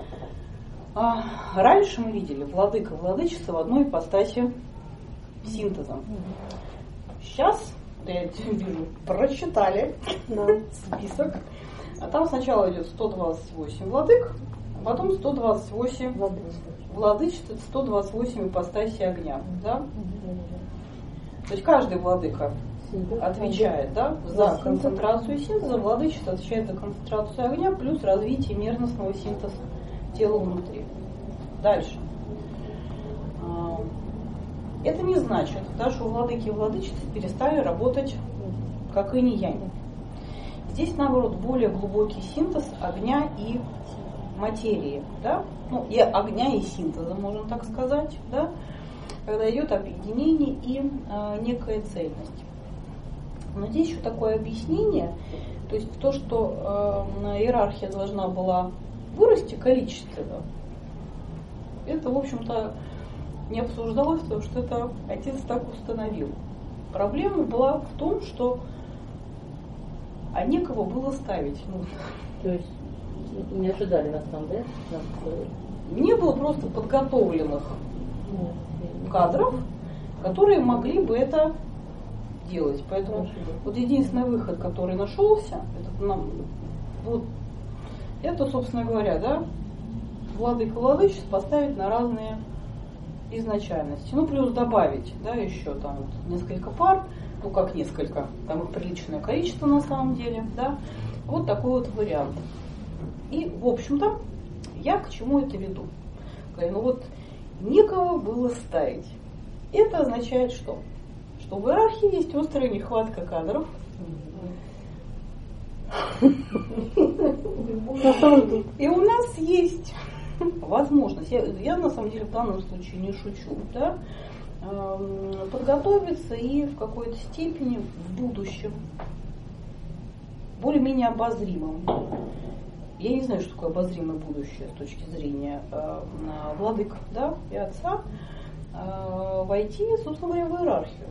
Раньше мы видели владыка, владычество в одной ипостаси синтеза. Сейчас, я вижу, прочитали список. А там сначала идет 128 владык, а потом 128 владычеств, 128 ипостасей огня. Да? То есть каждый владыка отвечает, да, за концентрацию синтеза, владычество отвечает за концентрацию огня плюс развитие мерностного синтеза тела внутри. Дальше. Это не значит, да, что владыки и владычицы перестали работать как инь и янь. Здесь, наоборот, более глубокий синтез огня и материи, да, ну, и огня и синтеза, можно так сказать, да, когда идет объединение и некая цельность. Но здесь еще такое объяснение, то есть то, что иерархия должна была вырасти количественно, это, в общем-то, не обсуждалось, потому что это отец так установил. Проблема была в том, что некого было ставить. Ну, то есть не ожидали нас там, да? Не было просто подготовленных кадров, которые могли бы это делать. Поэтому вот единственный выход, который нашелся, это, собственно говоря, да, владыка владычеств поставить на разные изначальности. Ну, плюс добавить, да, еще там вот несколько пар, ну как несколько, там их приличное количество на самом деле, да. Вот такой вот вариант. И, в общем-то, я к чему это веду? Ну вот, некого было ставить. Это означает что? Что в иерархии есть острая нехватка кадров. И у нас есть возможность, я на самом деле в данном случае не шучу, да, подготовиться и в какой-то степени в будущем более-менее обозримым. Я не знаю, что такое обозримое будущее с точки зрения владык, да, и отца, войти, собственно говоря, в иерархию.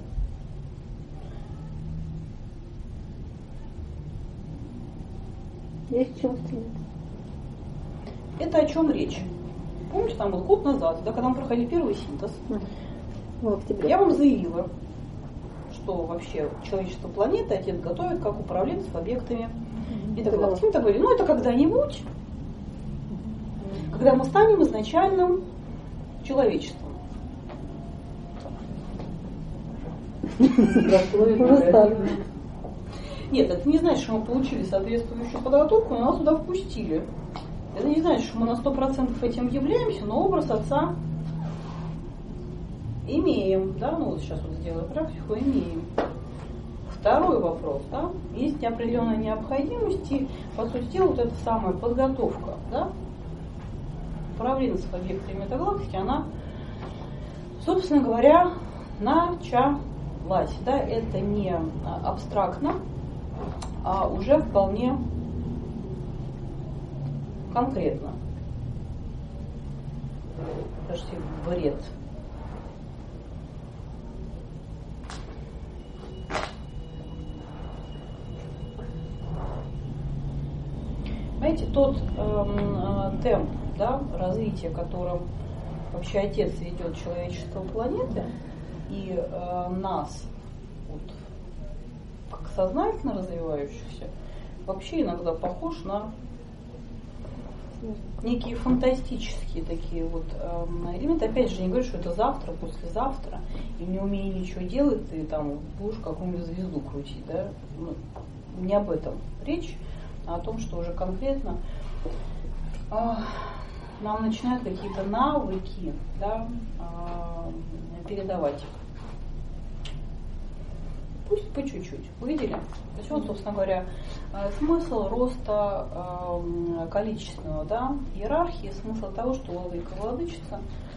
Есть чем стремиться. Это о чем речь? Помните, там вот год назад, да, когда мы проходили первый синтез, я вам заявила, что вообще человечество планеты отец готовит как управленцев объектами медоглавскими. Мы так говорили, ну это когда-нибудь, когда мы станем изначальным человечеством. Нет, это не значит, что мы получили соответствующую подготовку, но нас туда впустили. Это не значит, что мы на 100% этим являемся, но образ отца имеем. Да? Ну вот сейчас вот сделаю практику, имеем. Второй вопрос. Да? Есть определенная необходимость, и, по сути дела, вот эта самая подготовка, да? Управленцев объектами метагалактики, она, собственно говоря, началась. Да? Это не абстрактно, а уже вполне конкретно. Подожди, бред. Знаете, тот темп, да, развития, которым вообще отец ведет человечество планеты и нас, вот, как сознательно развивающихся, вообще иногда похож на некие фантастические такие вот элементы. Опять же, не говорю, что это завтра, послезавтра, и не умея ничего делать, ты там будешь какую-нибудь звезду крутить, да? Ну, не об этом речь, а о том, что уже конкретно нам начинают какие-то навыки, да, передавать. Пусть по чуть-чуть. Увидели? То есть вот, собственно говоря, смысл роста количественного, да, иерархии, смысл того, что владыка и владычица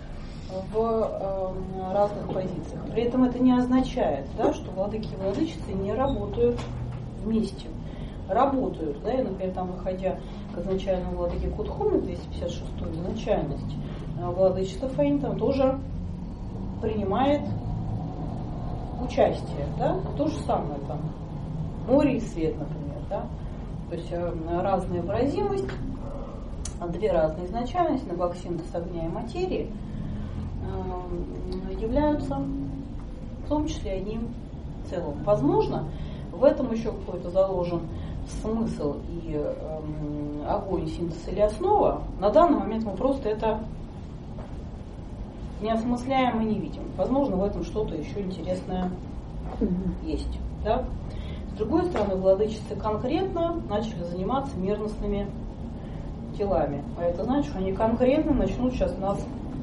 в разных позициях. При этом это не означает, да, что владыки и владычицы не работают вместе. Работают, да, и, например, там, выходя к изначальному владыке Кудхуме, 256-ю изначальность, владычество Фэнь там тоже принимает участие, да, то же самое там, море и свет, например, да, то есть разная выразимость, две разные изначальности, как синтез огня и материи, являются в том числе одним целым. Возможно, в этом еще какой-то заложен смысл и огонь, синтез или основа. На данный момент мы просто это не осмысляем и не видим. Возможно, в этом что-то еще интересное есть. Да? С другой стороны, владычицы конкретно начали заниматься мерностными телами. А это значит, что они конкретно начнут сейчас нас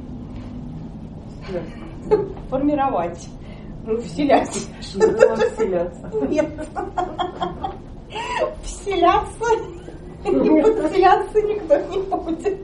формировать, вселять. Вселяться. Нет. Вселяться. Не подселяться никто не будет.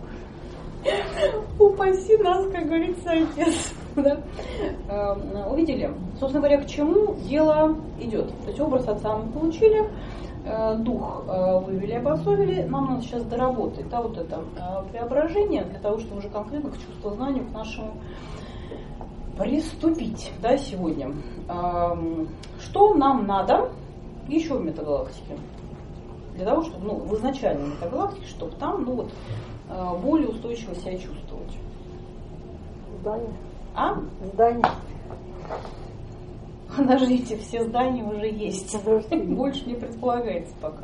Упаси нас, как говорится, отец. Да? Увидели, собственно говоря, к чему дело идет. То есть образ отца мы получили, дух вывели, обособили. Нам надо сейчас доработать, да, вот это преображение для того, чтобы уже конкретно к чувствознанию, к нашему приступить, да, сегодня. Что нам надо еще в метагалактике? Для того, чтобы, в изначальной метагалактике, чтобы там, более устойчиво себя чувствовать. Здание. А? Здание. Подождите, все здания уже есть. Больше не предполагается пока.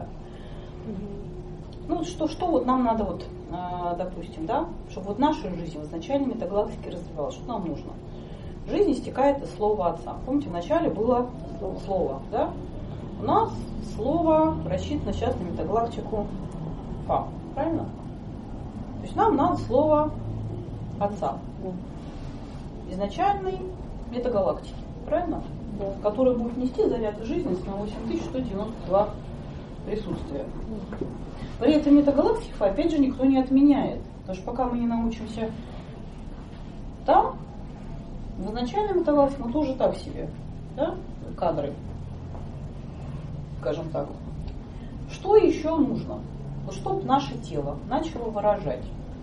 Что вот нам надо, допустим, да, чтобы наша жизнь в изначальной метагалактике развивалась, что нам нужно? Жизнь истекает из слова отца. Помните, вначале было слово, да? У нас слово рассчитано сейчас на метагалактику Фа, правильно? То есть нам надо слово отца. Изначальной метагалактики, правильно? Да. Которая будет нести заряд жизненности на 8192 присутствия. При этом метагалактики Фа, опять же, никто не отменяет. Потому что пока мы не научимся там, в изначальной метагалактике мы тоже так себе, да, кадры, скажем так. Что еще нужно? Чтобы наше тело начало выражать.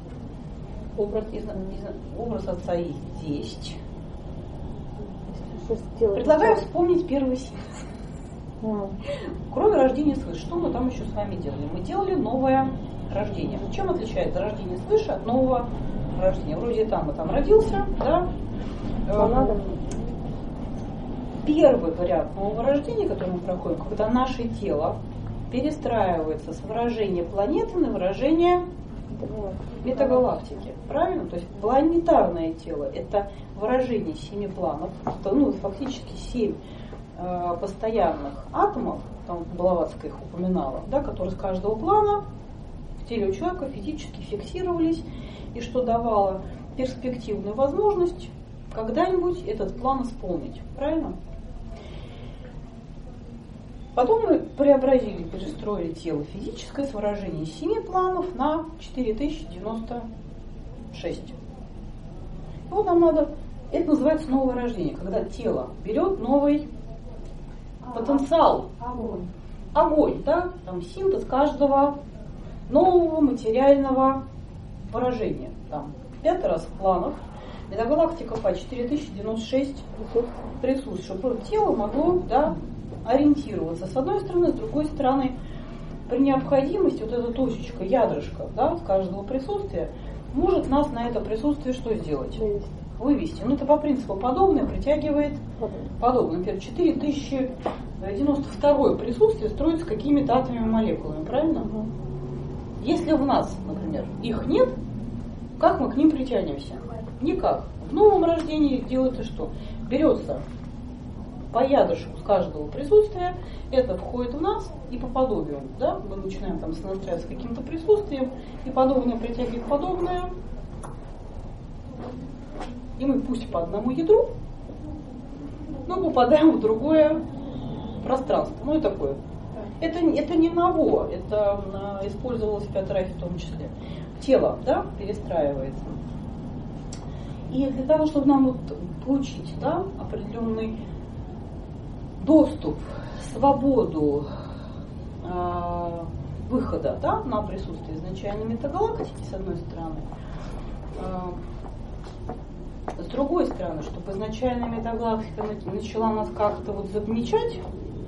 Образ отца есть. Предлагаю вспомнить первый сеанс. Кроме рождения свыше, что мы там еще с вами делали? Мы делали новое рождение. Чем отличается рождение свыше от нового рождения? Вроде там родился, да? Первый вариант нового рождения, который мы проходим, когда наше тело перестраивается с выражения планеты на выражение метагалактики. Правильно? То есть планетарное тело – это выражение 7 планов, фактически 7 постоянных атомов, там Блаватская их упоминала, да, которые с каждого плана в теле у человека физически фиксировались, и что давало перспективную возможность когда-нибудь этот план исполнить. Правильно? Потом мы преобразили, перестроили тело физическое с выражения 7 планов на 4096. И вот нам надо, это называется новое рождение, когда тело берет новый потенциал. Огонь, да? Там синтез каждого нового материального выражения. Там 5 раз планов. Метагалактика по 4096 присутствует, чтобы тело могло, да, ориентироваться с одной стороны, с другой стороны, при необходимости вот эта точечка, ядрышко, да, с каждого присутствия может нас на это присутствие что сделать? Вывести. Это по принципу подобное притягивает подобное. Например, 4092 присутствие строится какими-то атомами и молекулами, правильно? Если в нас, например, их нет, как мы к ним притянемся? Никак. В новом рождении делается что? Берется по ядрышку с каждого присутствия, это входит в нас и по подобию. Да? Мы начинаем там сонастряться с каким-то присутствием, и подобное притягивает подобное. И мы пусть по одному ядру, но попадаем в другое пространство. И такое. Это не ново, это использовалось в Пятарафе в том числе. Тело, да, перестраивается. И для того, чтобы нам получить, да, определенный доступ, свободу выхода, да, на присутствие изначальной метагалактики, с одной стороны, с другой стороны, чтобы изначальная метагалактика начала нас как-то замечать,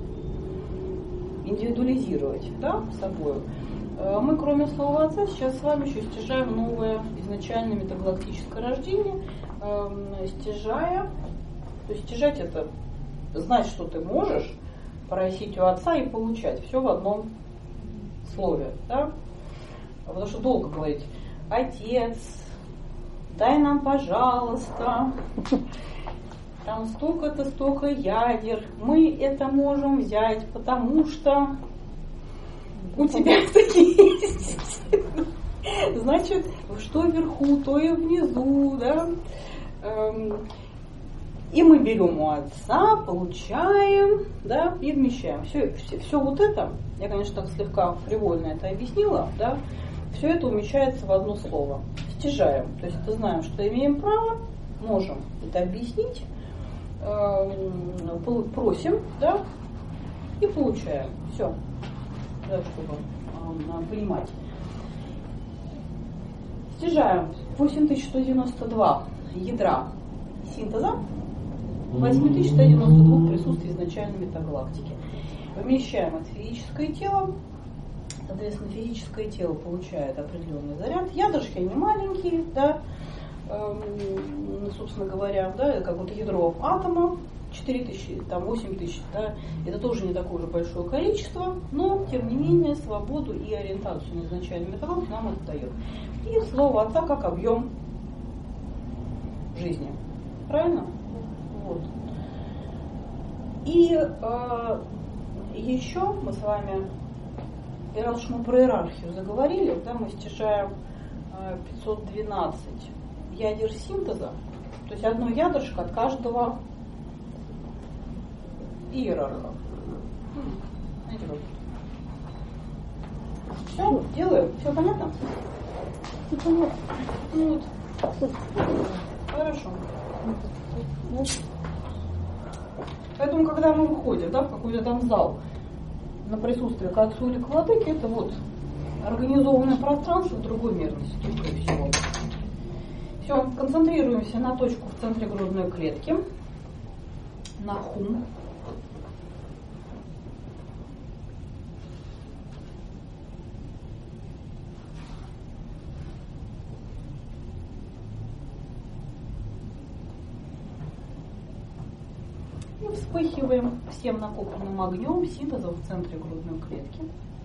индивидуализировать, да, собой, мы, кроме слова отца, сейчас с вами еще стяжаем новое изначальное метагалактическое рождение, стяжая, то есть стяжать это знать, что ты можешь просить у отца и получать. Все в одном слове. Да? Потому что долго говорить: отец, дай нам, пожалуйста. там столько-то, столько ядер, мы это можем взять, потому что у тебя это есть. Значит, что вверху, то и внизу, да. И мы берем у отца, получаем, да, и вмещаем. Все вот это, я, конечно, так слегка фривольно это объяснила, да, все это умещается в одно слово. Стяжаем. То есть это знаем, что имеем право, можем это объяснить, просим, да, и получаем. Все. Да, чтобы понимать. Стяжаем 8192 ядра синтеза, 8192 присутствий изначальной метагалактики. Вмещаем это физическое тело. Соответственно, физическое тело получает определенный заряд. Ядрышки, они маленькие, да, собственно говоря, да, как вот ядро атома, 4000, там 8000, да, это тоже не такое уже большое количество, но, тем не менее, свободу и ориентацию на изначальную метагалактику нам это дает. И слово отца как объем жизни. Правильно? Вот. И еще мы с вами, и раз уж мы про иерархию заговорили, да, мы стяжаем 512 ядер синтеза, то есть одно ядрышко от каждого иерарха. Знаете, вот. Все, делаем. Все понятно? Все понятно. Ну вот. Хорошо. Поэтому, когда мы выходим, да, в какой-то там зал на присутствие к отцу или к владыке, это вот организованное пространство другой мерности, только и всего. Все, концентрируемся на точку в центре грудной клетки, на хум. И вспыхиваем всем накопленным огнем синтеза в центре грудной клетки.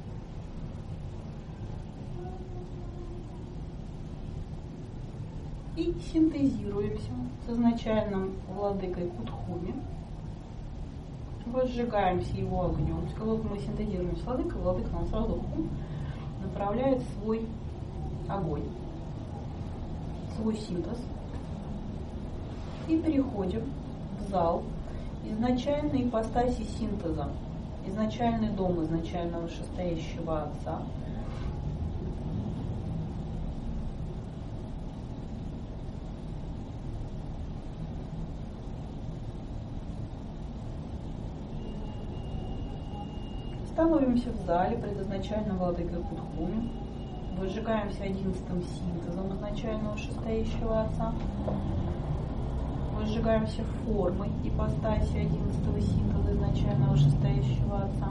И синтезируемся с изначальным владыкой Кутхуми. Возжигаемся его огнем. Когда мы синтезируем с владыкой, владыка нам сразу направляет свой огонь, свой синтез. И переходим в зал изначальной ипостаси синтеза, изначальный дом изначального вышестоящего отца. Становимся в зале предизначально владыкой Кутхуми, выжигаемся 11-м синтезом изначального вышестоящего отца, выжигаемся формой ипостаси 11-го синтеза изначального вышестоящего отца.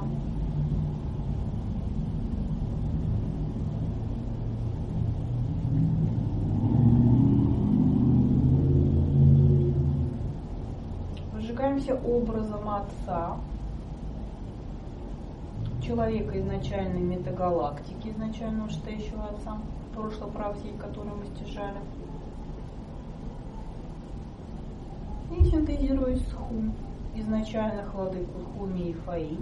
Выжигаемся образом отца, человека изначальной метагалактики, изначального вышестоящего отца, прошлой практики, которую мы стяжали. И синтезируясь с хум, изначальных владык Кутхуми и Фаи,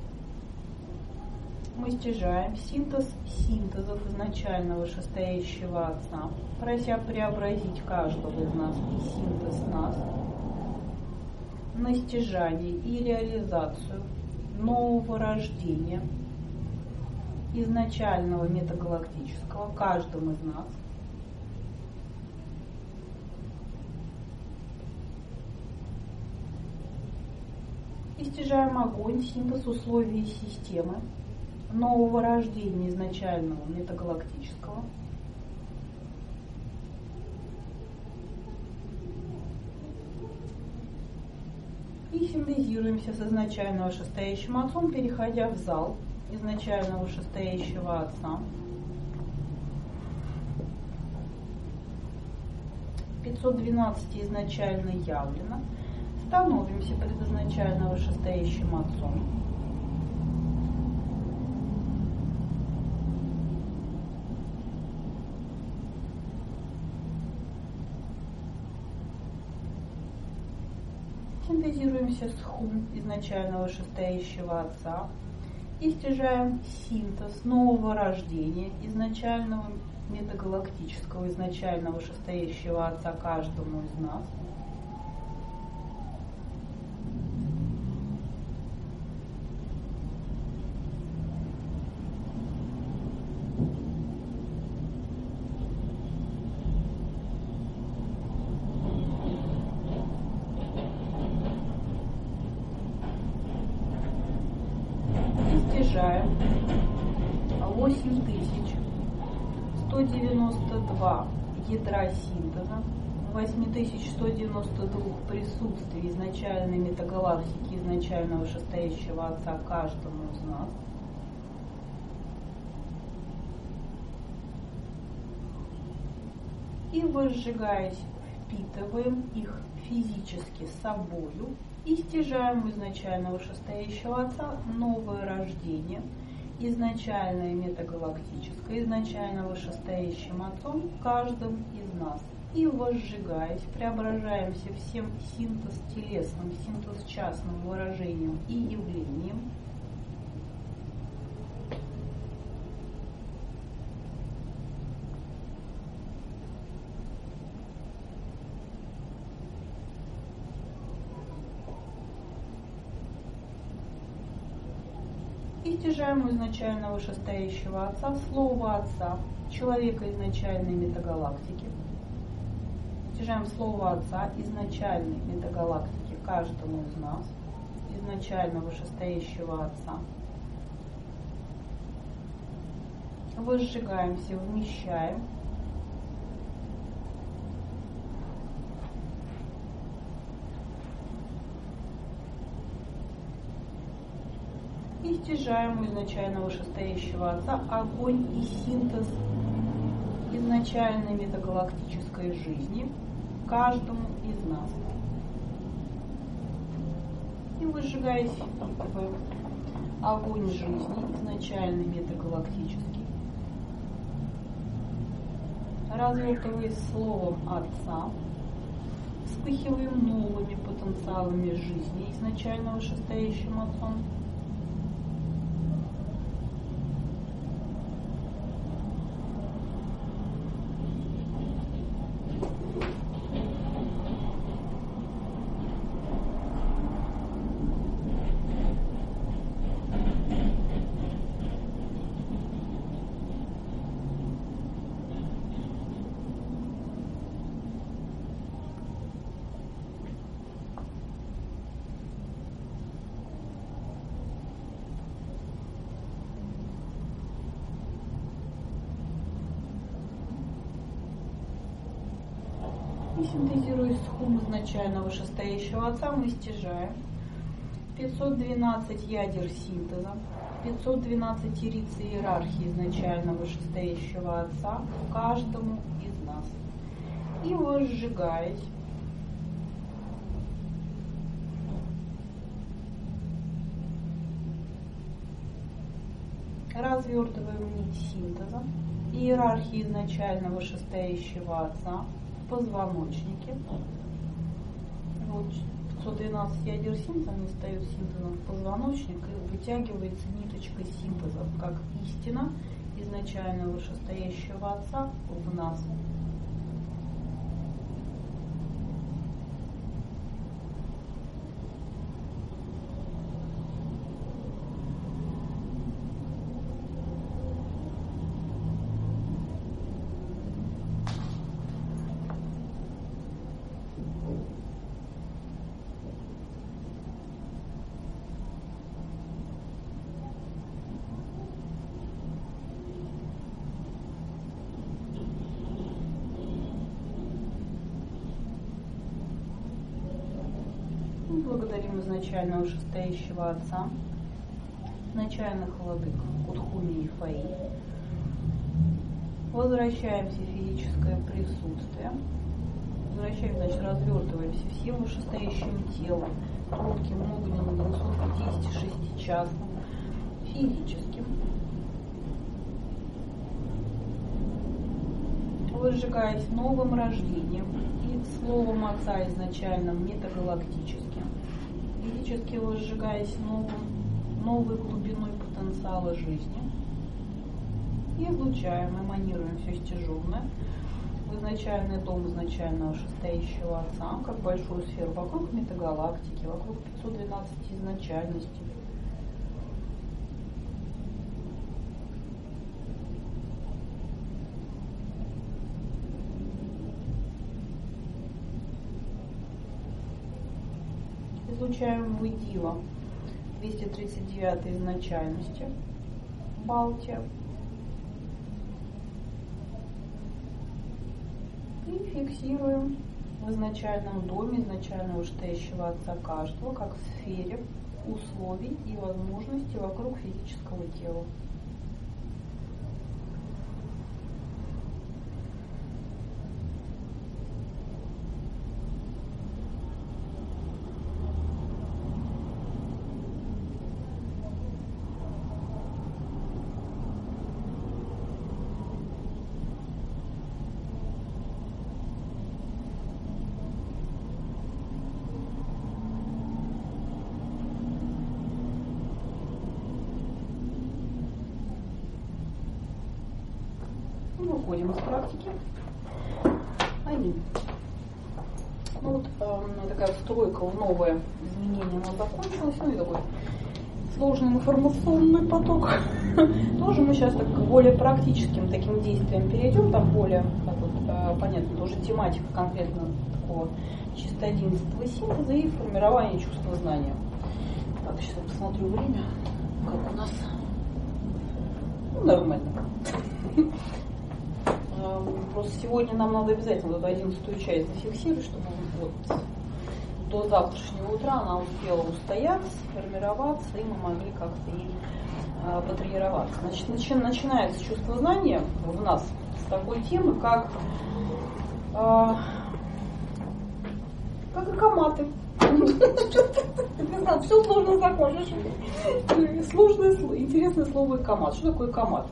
мы стяжаем синтез синтезов изначального вышестоящего отца, прося преобразить каждого из нас и синтез нас на стяжание и реализацию нового рождения изначального метагалактического каждым из нас. И стяжаем огонь, синтез условий системы нового рождения изначального метагалактического. И синтезируемся с изначального вышестоящим отцом, переходя в зал изначального вышестоящего отца. 512 изначально явлено. Становимся перед изначально вышестоящим отцом. синтезируемся с хум изначально вышестоящего Отца и стяжаем синтез нового рождения изначального метагалактического изначально вышестоящего Отца каждому из нас. Стяжаем 8192 ядра синтеза, 8192 присутствий изначальной метагалактики, изначально вышестоящего Отца каждому из нас. И, возжигаясь, впитываем их физически с собою и стяжаем у изначально вышестоящего Отца новое рождение, изначальное метагалактическое, изначально вышестоящим Отцом каждым из нас. И, возжигаясь, преображаемся всем синтез телесным, синтез частным выражением и явлением. И стяжаем у изначально вышестоящего Отца слово Отца, человека изначальной метагалактики. Стяжаем слово Отца изначальной метагалактики каждому из нас, изначально вышестоящего Отца. Возжигаемся, вмещаем. И стяжаем у изначально вышестоящего Отца огонь и синтез изначальной метагалактической жизни каждому из нас. И, выжигаясь, впитываем огонь жизни изначальный метагалактический, развертываясь словом Отца, вспыхиваем новыми потенциалами жизни изначально вышестоящим Отцом. И, синтезируясь с хум изначально вышестоящего Отца, мы стяжаем 512 ядер синтеза, 512 ириц иерархии изначально вышестоящего Отца каждому из нас. И, возжигаясь, развертываем нить синтеза, иерархии изначально вышестоящего Отца в позвоночнике. Вот 512 ядер синтеза, они встают синтезом в позвоночник и вытягивается ниточка синтеза, как истина изначально вышестоящего Отца в нас. Благодарим изначально вышестоящего Отца, изначальных владык Кутхуми и Фаи. Возвращаемся в физическое присутствие. Возвращаемся, значит, развертываемся всем вышестоящим телом, тонким, огненным, 256-частным, физическим. Возжигаясь новым рождением и словом Отца изначально метагалактическим. физически возжигаясь новой глубиной потенциала жизни. И излучаем, эманируем все стяжённое в изначальный дом изначального шестоящего Отца, как большую сферу вокруг метагалактики, вокруг 512 изначальностей. Излучаем в Идила 239 изначальности, Балтия. И фиксируем в изначальном доме изначального вышестоящего Отца каждого, как в сфере условий и возможностей вокруг физического тела. Выходим из практики. Ну вот такая встройка в новое изменение у нас закончилась. Ну и такой сложный информационный поток. Тоже мы сейчас так более практическим таким действием перейдем, там более понятно, тоже тематика конкретно такого чисто 11-го синтеза и формирования чувства знания. Так, сейчас я посмотрю время, как у нас. Ну, нормально. Просто сегодня нам надо обязательно вот 11-ю часть зафиксировать, чтобы вот до завтрашнего утра она успела устояться, сформироваться, и мы могли как-то ей потренироваться. Значит, начинается чувство знания в нас с такой темы, как аккоматы. Все сложно закончишь. Сложное, интересное слово аккомат. Что такое аккомат?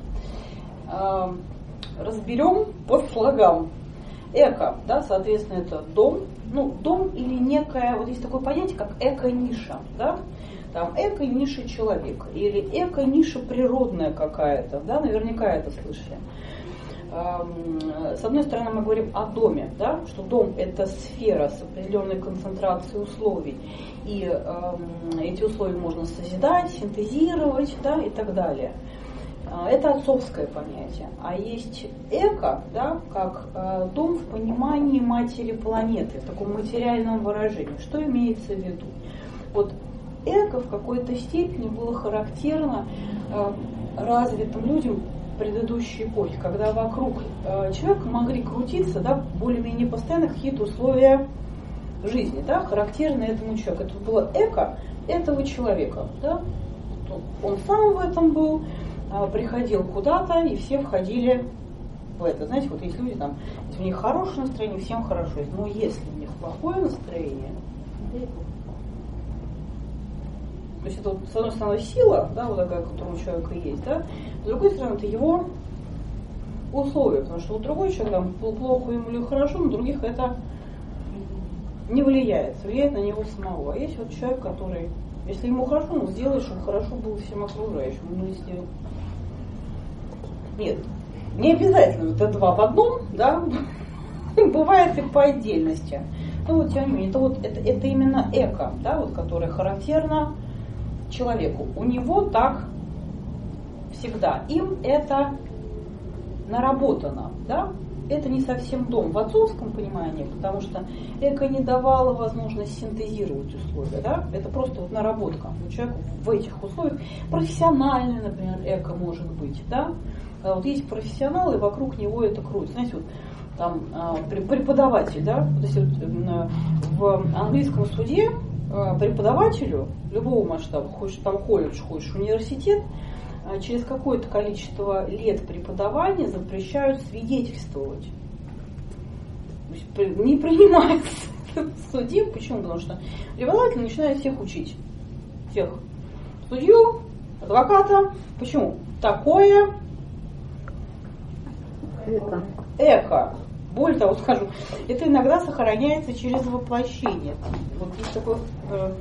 Разберем по слогам. Эко, да, соответственно, это дом. Ну, дом или некая, вот есть такое понятие, как эко-ниша, да, там эко-ниша человека, или эко-ниша природная какая-то, да, наверняка это слышали. С одной стороны, мы говорим о доме, да, что дом – это сфера с определенной концентрацией условий, и эти условия можно созидать, синтезировать, да, и так далее. Это отцовское понятие. А есть эко, да, как дом в понимании матери планеты, в таком материальном выражении. Что имеется в виду? Вот эко в какой-то степени было характерно развитым людям предыдущей эпохи, когда вокруг человека могли крутиться, да, более-менее постоянно какие-то условия жизни, да, характерные этому человеку. Это было эко этого человека. Да? Он сам в этом был, приходил куда-то, и все входили в это. Знаете, вот есть люди, там, если у них хорошее настроение, всем хорошо. Но если у них плохое настроение, то есть это вот, с одной стороны сила, да, вот такая, которая у человека есть, да, с другой стороны это его условия, потому что у другой человек там плохо ему или хорошо, на других это не влияет на него самого. А есть вот человек, который, если ему хорошо, он сделает, чтобы хорошо было всем окружающим. Ну, если... Нет, не обязательно это два в одном, да, бывает и по отдельности. Но вот тем не менее, это именно эко, да, вот, которое характерно человеку. У него так всегда. Им это наработано, да. Это не совсем дом в отцовском понимании, потому что эко не давало возможность синтезировать условия, да? Это просто вот наработка. У человека в этих условиях профессиональный, например, эко может быть, да? Вот есть профессионал, и вокруг него это крутится. Знаете, вот там преподаватель, да? То есть в английском суде преподавателю любого масштаба, хочешь там колледж, хочешь университет, через какое-то количество лет преподавания запрещают свидетельствовать. То есть не принимается в суде. Почему? Потому что преподаватель начинает всех учить. Всех. Судью, адвоката. Почему? Такое эко. Более того, скажу, это иногда сохраняется через воплощение. Вот есть такое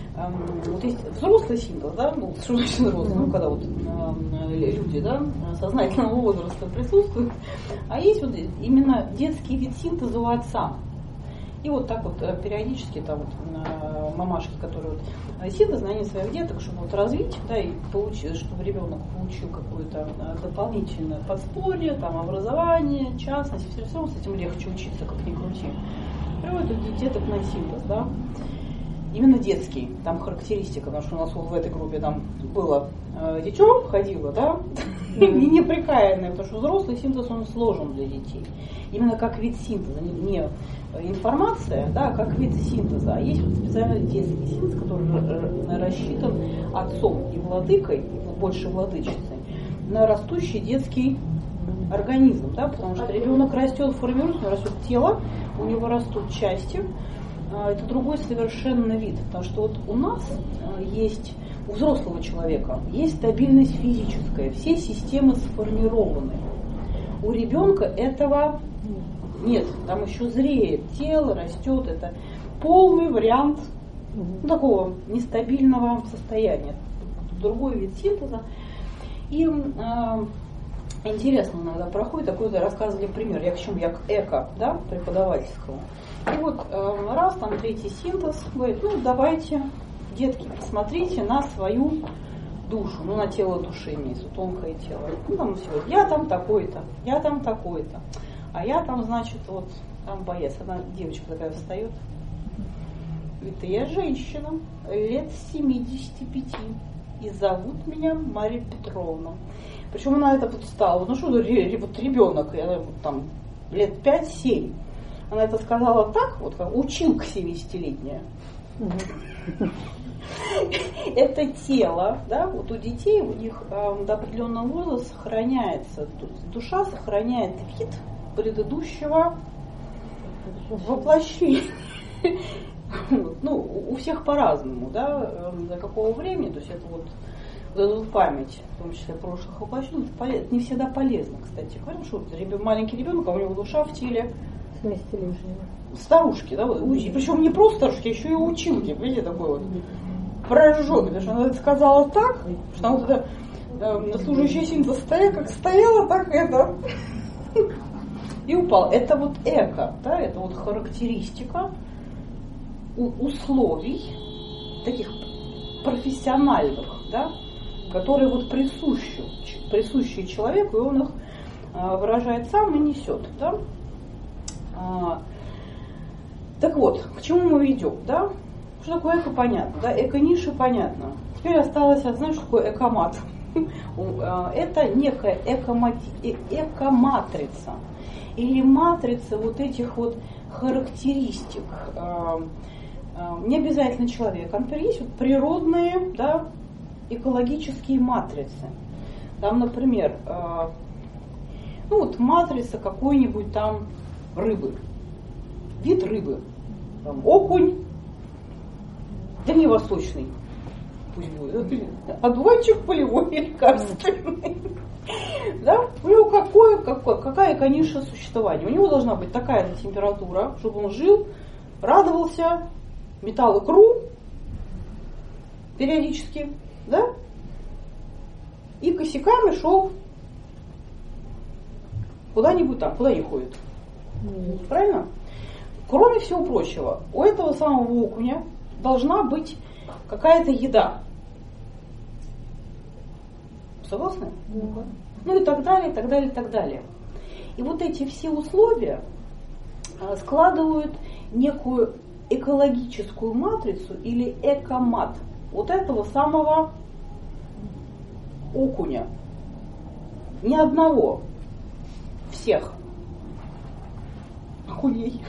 вот есть взрослый синтез, да, ну, что значит взрослый, ну, когда вот люди, да, сознательного возраста присутствуют, а есть вот именно детский вид синтеза у отца. И вот так вот периодически там вот мамашки, которые вот синтезно, они своих деток, чтобы вот развить, да, и получить, чтобы ребенок получил какое-то дополнительное подспорье, там, образование, частность, все равно с этим легче учиться, как ни крути. Приводят деток на синтез, да. Именно детский, там характеристика, потому что у нас вот в этой группе там было дитё ходило, да, и неприкаянное, потому что взрослый синтез, он сложен для детей. Именно как вид синтеза, не информация, да, а как вид синтеза. А есть вот специальный детский синтез, который рассчитан отцом и владыкой, больше владычицей, на растущий детский организм, да, потому что ребенок растет, формируется, у него растет тело, у него растут части. Это другой совершенно вид, потому что вот у нас есть, у взрослого человека есть стабильность физическая, все системы сформированы. У ребенка этого нет, там еще зреет тело, растет, это полный вариант такого нестабильного состояния, другой вид синтеза. И интересно иногда проходит такой, рассказывали пример, я к эко, да, преподавательского. И вот раз, там третий синтез, говорит, ну давайте, детки, посмотрите на свою душу, ну на тело души имеется, тонкое тело. Ну там все, я там такой-то, я там такой-то, а я там, значит, вот там боец. Одна девочка такая встает, говорит, я женщина, лет 75, и зовут меня Мария Петровна. Причем она это подстала, ну что за вот ребенок, там лет 5-7. Она это сказала так, вот как училка 70-летняя. Это тело, да, вот у детей, у них до определенного возраста сохраняется, душа сохраняет вид предыдущего воплощения. Ну, у всех по-разному, да, до какого времени, то есть это вот эту память, в том числе прошлых воплощений, это не всегда полезно, кстати. Говорим, что маленький ребенок, а у него душа в теле старушки, да, причем не просто старушки, а еще и училки, видите, такой вот пораженный, потому что она это сказала так, что она вот это служащая синтез стояла, так это и упал. Это вот эко, да, это вот характеристика условий таких профессиональных, да, которые вот присущи человеку, и он их выражает сам и несет, да. Так вот, к чему мы идем, да? Что такое эко, понятно, да? Эко-ниша, понятно. Теперь осталось, знаешь, что такое экомат? Это некая экоматрица или матрица вот этих вот характеристик. Не обязательно человека. Например, есть вот природные, да, экологические матрицы. Там, например, ну вот матрица какой-нибудь там рыбы. Вид рыбы. Там, окунь, дальневосточный. Пусть будет. Одуванчик полевой или лекарственный. Да? У него какая, конечно, существование. У него должна быть такая температура, чтобы он жил, радовался, метал икру периодически, да? И косяками шел куда-нибудь там, куда не ходит. Правильно? Кроме всего прочего, у этого самого окуня должна быть какая-то еда. Согласны? Ну и так далее, и так далее, и так далее. И вот эти все условия складывают некую экологическую матрицу или экомат вот этого самого окуня. Ни одного. Всех. Окуней.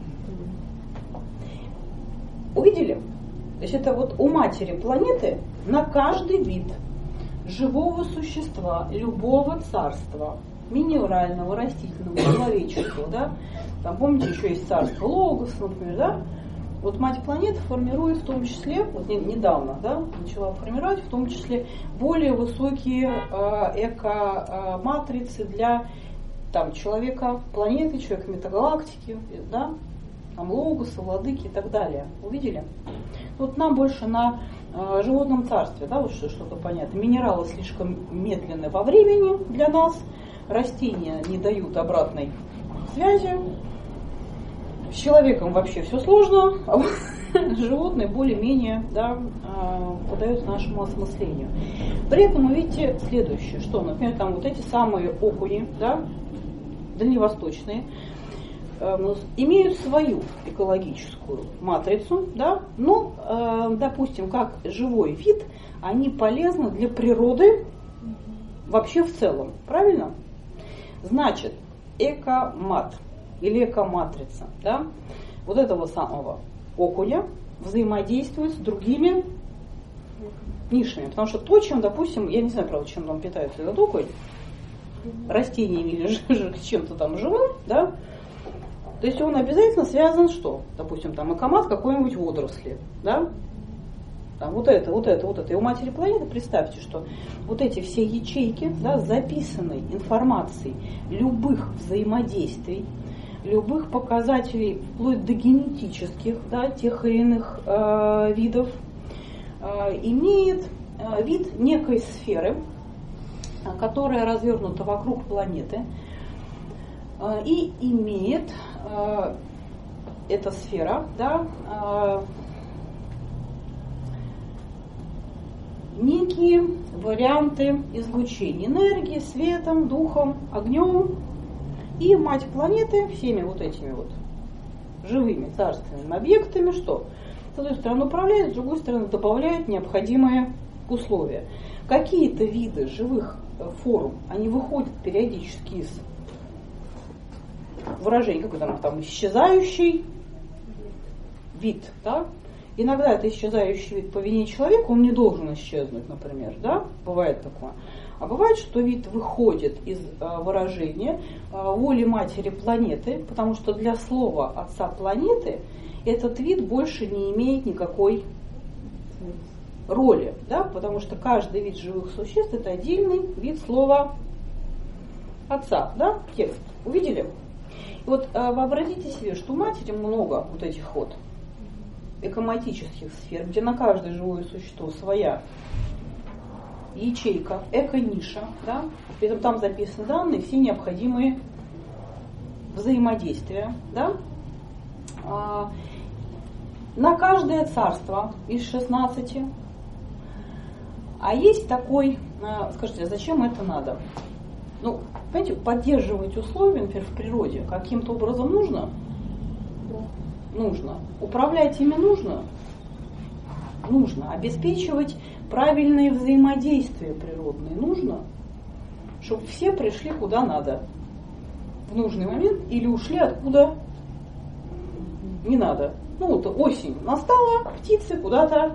Увидели? То есть это вот у матери планеты на каждый вид живого существа, любого царства, минерального, растительного, человеческого, да? Там, помните, еще есть царство Логос, например, да? Вот мать планеты формирует в том числе, вот недавно, да, начала формировать в том числе более высокие эко-матрицы для там, человека планеты, человека метагалактики, да? Там Логоса, владыки и так далее. Увидели? вот нам больше на животном царстве, да, вот что-то понятно. Минералы слишком медленны во времени для нас, растения не дают обратной связи, с человеком вообще все сложно, а вот животные более-менее, да, поддаются нашему осмыслению. При этом вы видите следующее, что, например, там вот эти самые окуни, да, дальневосточные, имеют свою экологическую матрицу, да, но, допустим, как живой вид, они полезны для природы вообще в целом, правильно? Значит, экомат или экоматрица, да, вот этого самого окуня взаимодействует с другими нишами, потому что то, чем, допустим, я не знаю, правда, чем там питается этот окунь, растениями или чем-то там живым, да, то есть он обязательно связан что? Допустим, там экомат какой-нибудь водоросли, да? Там вот это. И у матери планеты, представьте, что вот эти все ячейки, да, с записанной информацией любых взаимодействий, любых показателей, вплоть до генетических, да, тех или иных видов, имеет вид некой сферы, которая развернута вокруг планеты, и имеет эта сфера, да, некие варианты излучения энергии, светом, духом, огнем. И мать планеты всеми вот этими вот живыми царственными объектами что? С одной стороны управляет, с другой стороны добавляет необходимые условия. Какие-то виды живых форм, они выходят периодически из выражения, какой там исчезающий вид, да? Иногда это исчезающий вид по вине человека, он не должен исчезнуть, например, да? Бывает такое. А бывает, что вид выходит из выражения воли матери планеты, потому что для слова отца планеты этот вид больше не имеет никакой роли, да? Потому что каждый вид живых существ это отдельный вид слова отца, да? Текст. Увидели? И вот вообразите себе, что у матери много вот этих вот экоматических сфер, где на каждое живое существо своя ячейка, эко-ниша, да? При этом там записаны данные, все необходимые взаимодействия, да? На каждое царство из 16. А есть такой, скажите, зачем это надо? Ну, понимаете, поддерживать условия, например, в природе каким-то образом нужно? Нужно. Управлять ими нужно? Нужно. Обеспечивать правильные взаимодействия природные нужно? Чтобы все пришли куда надо в нужный момент или ушли откуда не надо. Ну вот осень настала, птицы куда-то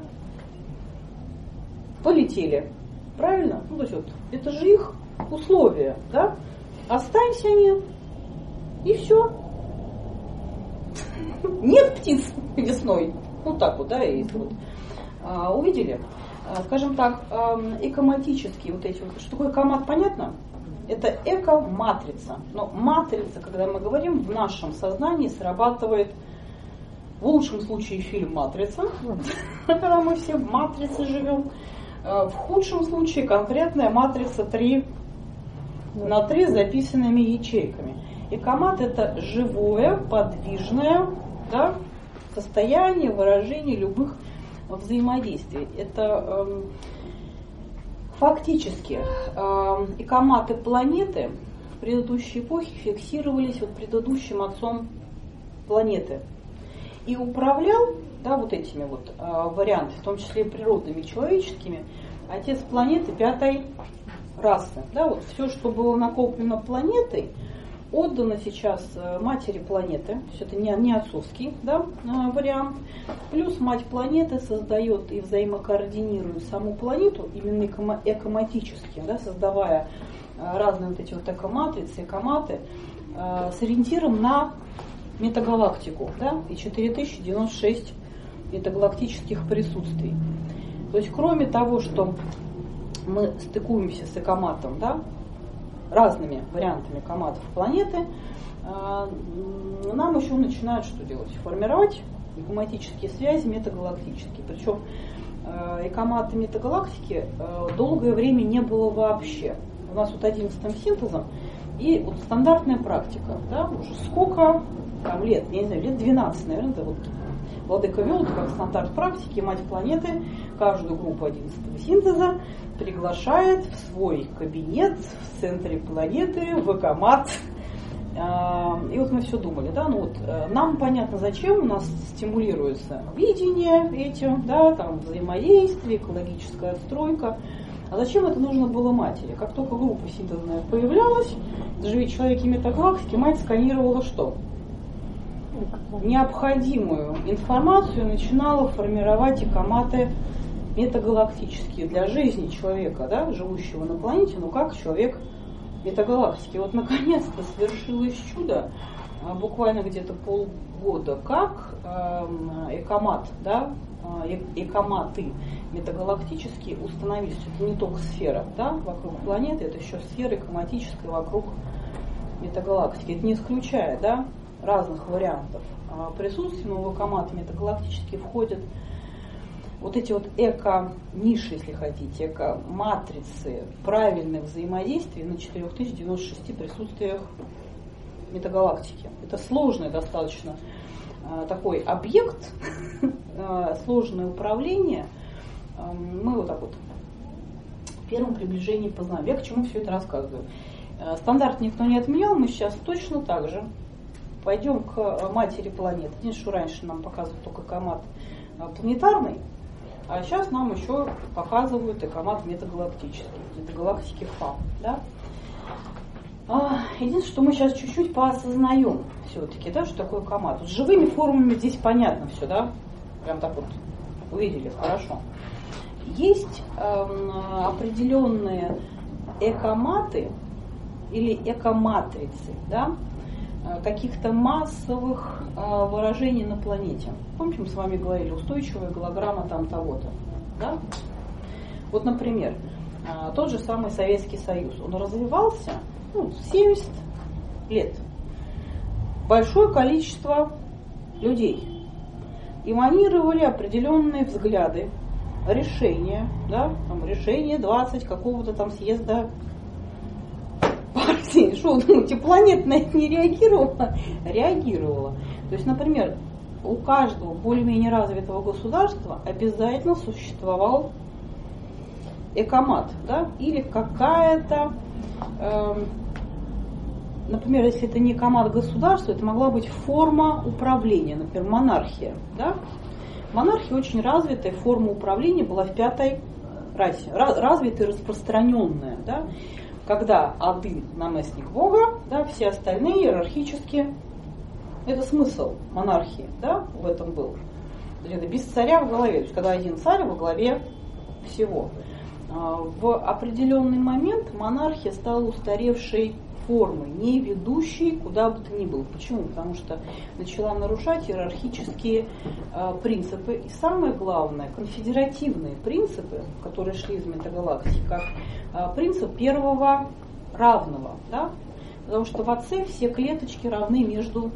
полетели. Правильно? Ну то есть вот это же их условия, да? Останься они, и все. Нет птиц весной. Ну так вот, да, и вот. Увидели? Скажем так, экоматические вот эти вот. Что такое экомат, понятно? Это эко-матрица. Но матрица, когда мы говорим, в нашем сознании срабатывает в лучшем случае фильм «Матрица», когда мы все в матрице живем. В худшем случае конкретная матрица 3x3 с записанными ячейками. Экомат это живое, подвижное, да, состояние, выражение любых взаимодействий. Это фактически экоматы планеты в предыдущей эпохе фиксировались вот предыдущим отцом планеты. И управлял, да, вот этими вот вариантами, в том числе и природными, человеческими, отец планеты 5-й расы. Да, вот все, что было накоплено планетой, отдано сейчас матери планеты, то есть это не отцовский, да, вариант. Плюс мать планеты создает и взаимокоординирует саму планету именно экоматически, да, создавая разные вот эти вот экоматрицы, экоматы с ориентиром на метагалактику, да, и 4096 метагалактических присутствий. То есть кроме того, что мы стыкуемся с экоматом, да, разными вариантами экоматов планеты, нам еще начинают что делать? Формировать экоматические связи метагалактические. Причем экоматы метагалактики долгое время не было вообще. У нас вот 11-м синтезом и вот стандартная практика, да, уже сколько там лет, я не знаю, лет 12, наверное, это вот Владыка вел это как стандарт практики, мать планеты каждую группу 11-го синтеза приглашает в свой кабинет в центре планеты, в экомат. И вот мы все думали, да, ну вот нам понятно, зачем у нас стимулируется видение этим, да, там взаимодействие, экологическая отстройка. А зачем это нужно было матери? Как только группа синтезная появлялась, даже ведь человеки метагалактики, мать сканировала что? Необходимую информацию начинала формировать экоматы метагалактические для жизни человека, да, живущего на планете, ну как человек метагалактики. Вот наконец-то свершилось чудо, буквально где-то полгода, как экомат, да, экоматы метагалактические установились. Это не только сфера, да, вокруг планеты, это еще сфера экоматическая вокруг метагалактики. Это не исключая, да, разных вариантов присутствия, но в экоматы метагалактические входят вот эти вот эко-ниши, если хотите, эко-матрицы правильных взаимодействий на 4096 присутствиях метагалактики. Это сложный достаточно такой объект, сложное управление. Мы вот так вот в первом приближении познаем. Я к чему все это рассказываю. Стандарт никто не отменял, мы сейчас точно так же пойдем к матери планет. Единственное, что раньше нам показывают только экомат планетарный, а сейчас нам еще показывают экомат метагалактический, метагалактики ФА. Да? Единственное, что мы сейчас чуть-чуть поосознаем все-таки, да, что такое экомат. С живыми формами здесь понятно все, да? Прям так вот увидели, хорошо. Есть определенные экоматы или экоматрицы, да, каких-то массовых выражений на планете. Помните, мы с вами говорили, устойчивая голограмма там того-то. Да? Вот, например, тот же самый Советский Союз. Он развивался 70 лет. Большое количество людей эманировали определенные взгляды, решения, да, там, решение 20 какого-то там съезда партии. Что вы думаете, планета на это не реагировала? Реагировала. То есть, например, у каждого более-менее развитого государства обязательно существовал экомат, да, или какая-то, например, если это не экомат государства, это могла быть форма управления, например, монархия, да. Монархия очень развитая форма управления была в пятой расе, развитая и распространенная, да, когда один наместник Бога, да, все остальные иерархически. Это смысл монархии, да, в этом был. Это без царя в голове, то есть когда один царь во главе всего. В определенный момент монархия стала устаревшей формой, не ведущей куда бы то ни было. Почему? Потому что начала нарушать иерархические принципы. И самое главное, конфедеративные принципы, которые шли из метагалактики, как принцип первого равного. Да? Потому что в отце все клеточки равны между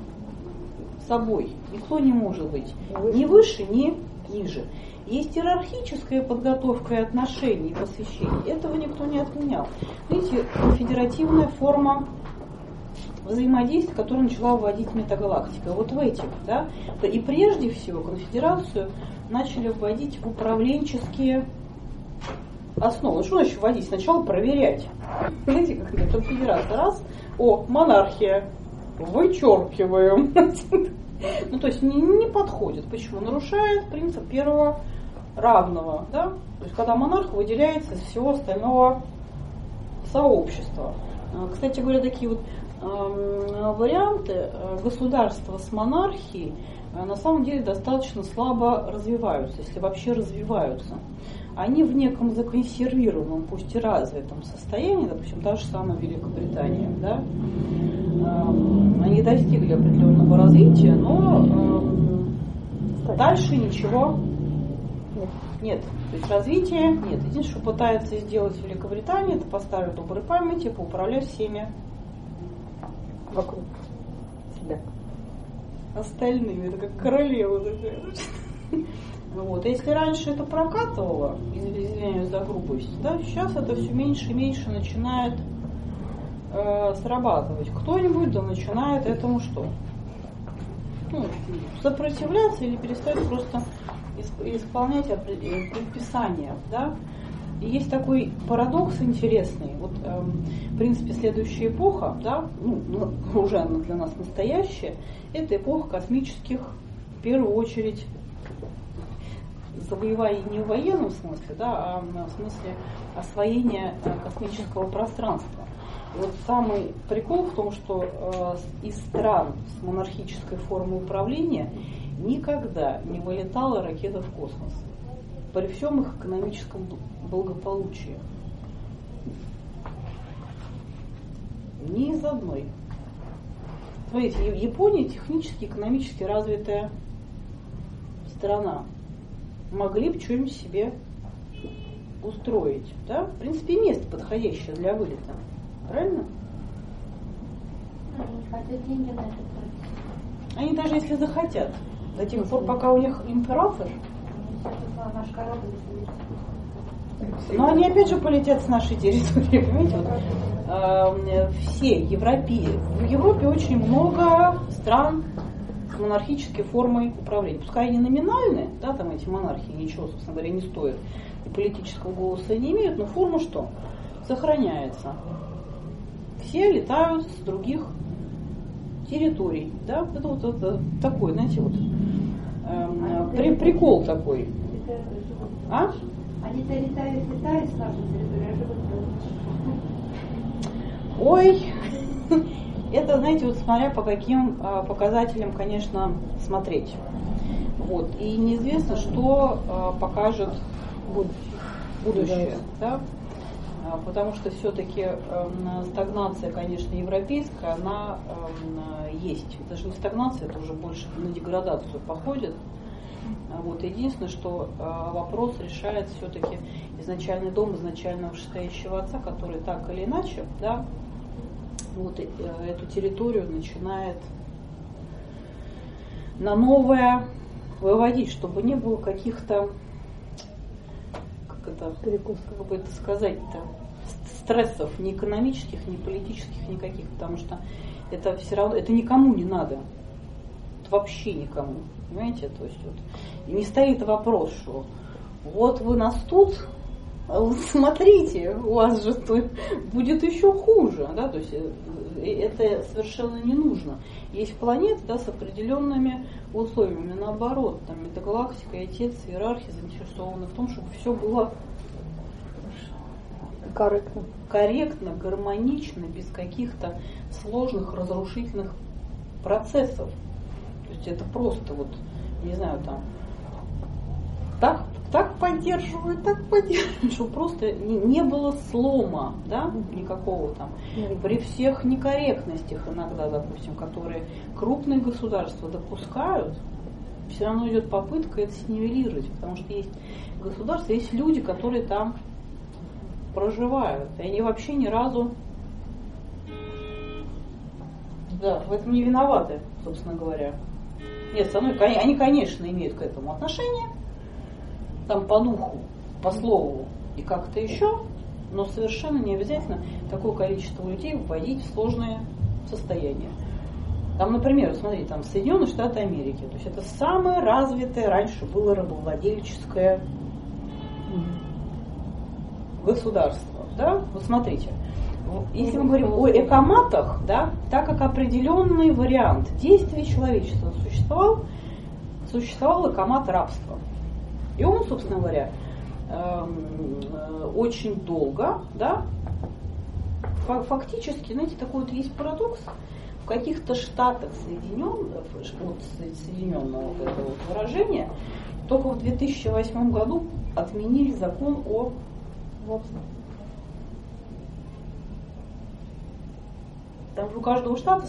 собой. Никто не может быть ни выше, ни ниже. Есть иерархическая подготовка и отношения, и посвящение. Этого никто не отменял. Видите, конфедеративная форма взаимодействия, которую начала вводить метагалактика. Вот в этих, да, и прежде всего конфедерацию начали вводить в управленческие основы. Что значит вводить? Сначала проверять. Знаете, как это конфедерация. Раз, монархия, вычеркиваем. Ну, то есть не подходит. Почему? Нарушает принцип первого равного. Да? То есть, когда монарх выделяется из всего остального сообщества. Кстати говоря, такие вот варианты государства с монархией на самом деле достаточно слабо развиваются, если вообще развиваются. Они в неком законсервированном, пусть и развитом состоянии, допустим, та же самая Великобритания, да, они достигли определенного развития, но дальше ничего нет. То есть развития нет. Единственное, что пытается сделать Великобритания, это поставить доброй памяти, поуправлять всеми вокруг себя. остальными. Это как королева такая. Вот. Если раньше это прокатывало, извиняюсь за грубость, да, сейчас это все меньше и меньше начинает срабатывать. Кто-нибудь да начинает этому что? Ну, сопротивляться или перестать просто исполнять предписания, да? И есть такой парадокс интересный. Вот, в принципе, следующая эпоха, да, ну, уже она для нас настоящая, это эпоха космических, в первую очередь, завоеваний не в военном смысле, да, а в смысле освоения космического пространства. И вот самый прикол в том, что из стран с монархической формой управления никогда не вылетала ракета в космос. При всем их экономическом благополучии. Ни из одной. Смотрите, Япония технически, экономически развитая страна. Могли бы что-нибудь себе устроить. Да? В принципе, место подходящее для вылета. Правильно? Они хотят деньги на это тратить. Они даже если захотят, до тех пор, пока у них император, Наш корабль. но они опять же полетят с нашей территории, понимаете? Вот, все европейцы. В Европе очень много стран с монархической формой управления. Пускай они номинальные, да, там эти монархии ничего, собственно говоря, не стоят, и политического голоса не имеют, но форма что? Сохраняется. Все летают с других территорий, да? Это вот это такой, знаете, вот прикол такой. А? Они-то летают с нашей территории, а живут. Ой, это, знаете, вот смотря по каким показателям, конечно, смотреть. Вот. И неизвестно, что покажет будущее. Да? Потому что все-таки стагнация, конечно, европейская, она есть. Даже не стагнация, это уже больше на деградацию походит. Вот. Единственное, что вопрос решает все-таки изначальный дом изначально вышестоящего отца, который так или иначе, да, вот, эту территорию начинает на новое выводить, чтобы не было каких-то, как бы это сказать-то, стрессов ни экономических, ни политических, никаких, потому что это все равно, это никому не надо, это вообще никому, понимаете, то есть вот, и не стоит вопрос, что вот вы нас тут, смотрите, у вас же будет еще хуже, да, то есть это совершенно не нужно. Есть планеты, да, с определенными условиями, наоборот, там метагалактика и отец, иерархия заинтересованы в том, чтобы все было корректно, гармонично, без каких-то сложных разрушительных процессов. То есть это просто вот, не знаю, там так поддерживают, чтобы просто не было слома, да, никакого там. При всех некорректностях иногда, допустим, которые крупные государства допускают, все равно идет попытка это снивелировать, потому что есть государства, есть люди, которые там проживают, и они вообще ни разу, да, в этом не виноваты, собственно говоря. Нет, они, конечно, имеют к этому отношение, там по духу, по слову и как-то еще, но совершенно не обязательно такое количество людей вводить в сложные состояния. Там, например, смотрите, там Соединенные Штаты Америки, то есть это самое развитое раньше было рабовладельческое государство, да? Вот смотрите, если мы говорим о экоматах, да, так как определенный вариант действий человечества существовал экомат рабства. И он, собственно говоря, очень долго, да, фактически, знаете, такой вот есть парадокс, в каких-то штатах соединенного вот этого вот выражения только в 2008 году отменили закон о рабстве. Там же у каждого штата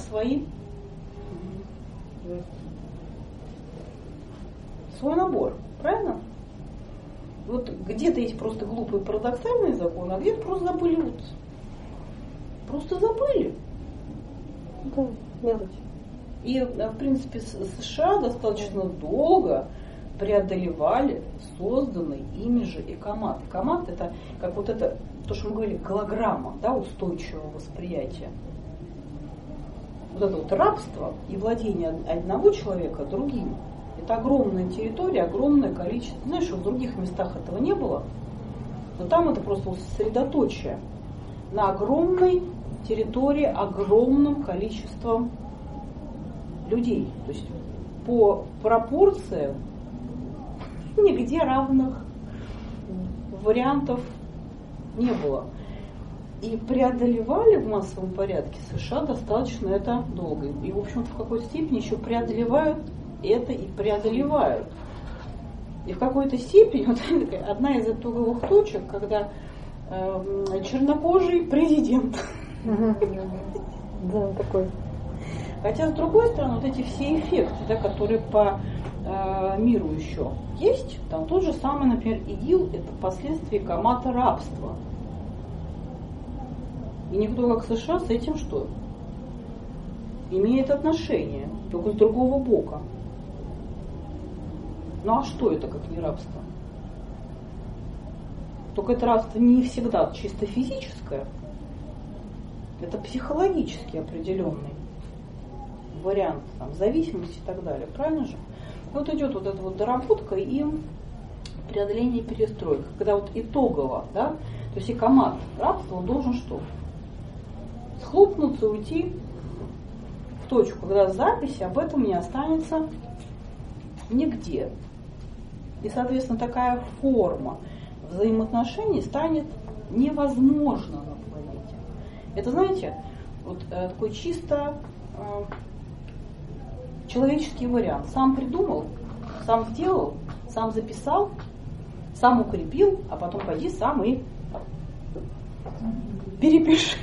свой набор, правильно? Вот где-то есть просто глупые парадоксальные законы, а где-то просто забыли. Вот. Просто забыли. Да, мелочь. И, в принципе, США достаточно долго преодолевали созданный ими же икомат. Икомат — это как вот это, то, что мы говорили, голограмма, да, устойчивого восприятия. Вот это вот рабство и владение одного человека другим. Это огромная территория, огромное количество. Знаешь, в других местах этого не было, но там это просто сосредоточие на огромной территории, огромным количеством людей. То есть по пропорциям нигде равных вариантов не было. И преодолевали в массовом порядке США достаточно это долго. И, в общем-то, в какой-то степени еще преодолевают это и преодолевают. И в какой-то степени, вот одна из итоговых точек, когда чернокожий президент. Да, такой. Хотя, с другой стороны, вот эти все эффекты, да, которые по миру еще есть, там тот же самый, например, ИГИЛ — это последствия икомата рабства. И никто, как США, с этим что? Имеет отношение, только с другого бока. Ну а что это, как не рабство? Только это рабство не всегда чисто физическое, это психологически определенный вариант там, зависимости и так далее. Правильно же? Вот идет вот эта вот доработка и преодоление перестройки. Когда вот итогово, да, то есть икомат рабства, он должен что? Схлопнуться, уйти в точку, когда записи об этом не останется нигде. И, соответственно, такая форма взаимоотношений станет невозможна на планете. Это, знаете, вот такой чисто человеческий вариант. Сам придумал, сам сделал, сам записал, сам укрепил, а потом пойди сам и перепиши.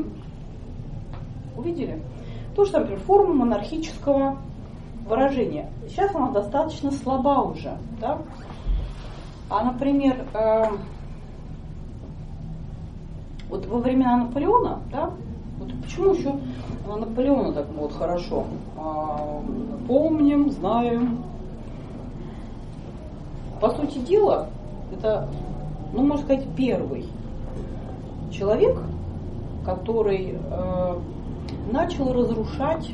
Увидели? То же самое, форма монархического выражения. Сейчас она достаточно слаба уже. Да? А, например, вот во времена Наполеона, да, вот почему еще Наполеона так вот хорошо помним, знаем. По сути дела, это, ну, можно сказать, первый человек, который начал разрушать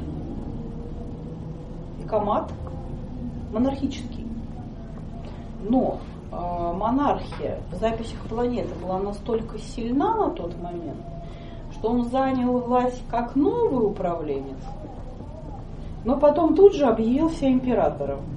икомат монархический. Но монархия в записях планеты была настолько сильна на тот момент, что он занял власть как новый управленец, но потом тут же объявился императором.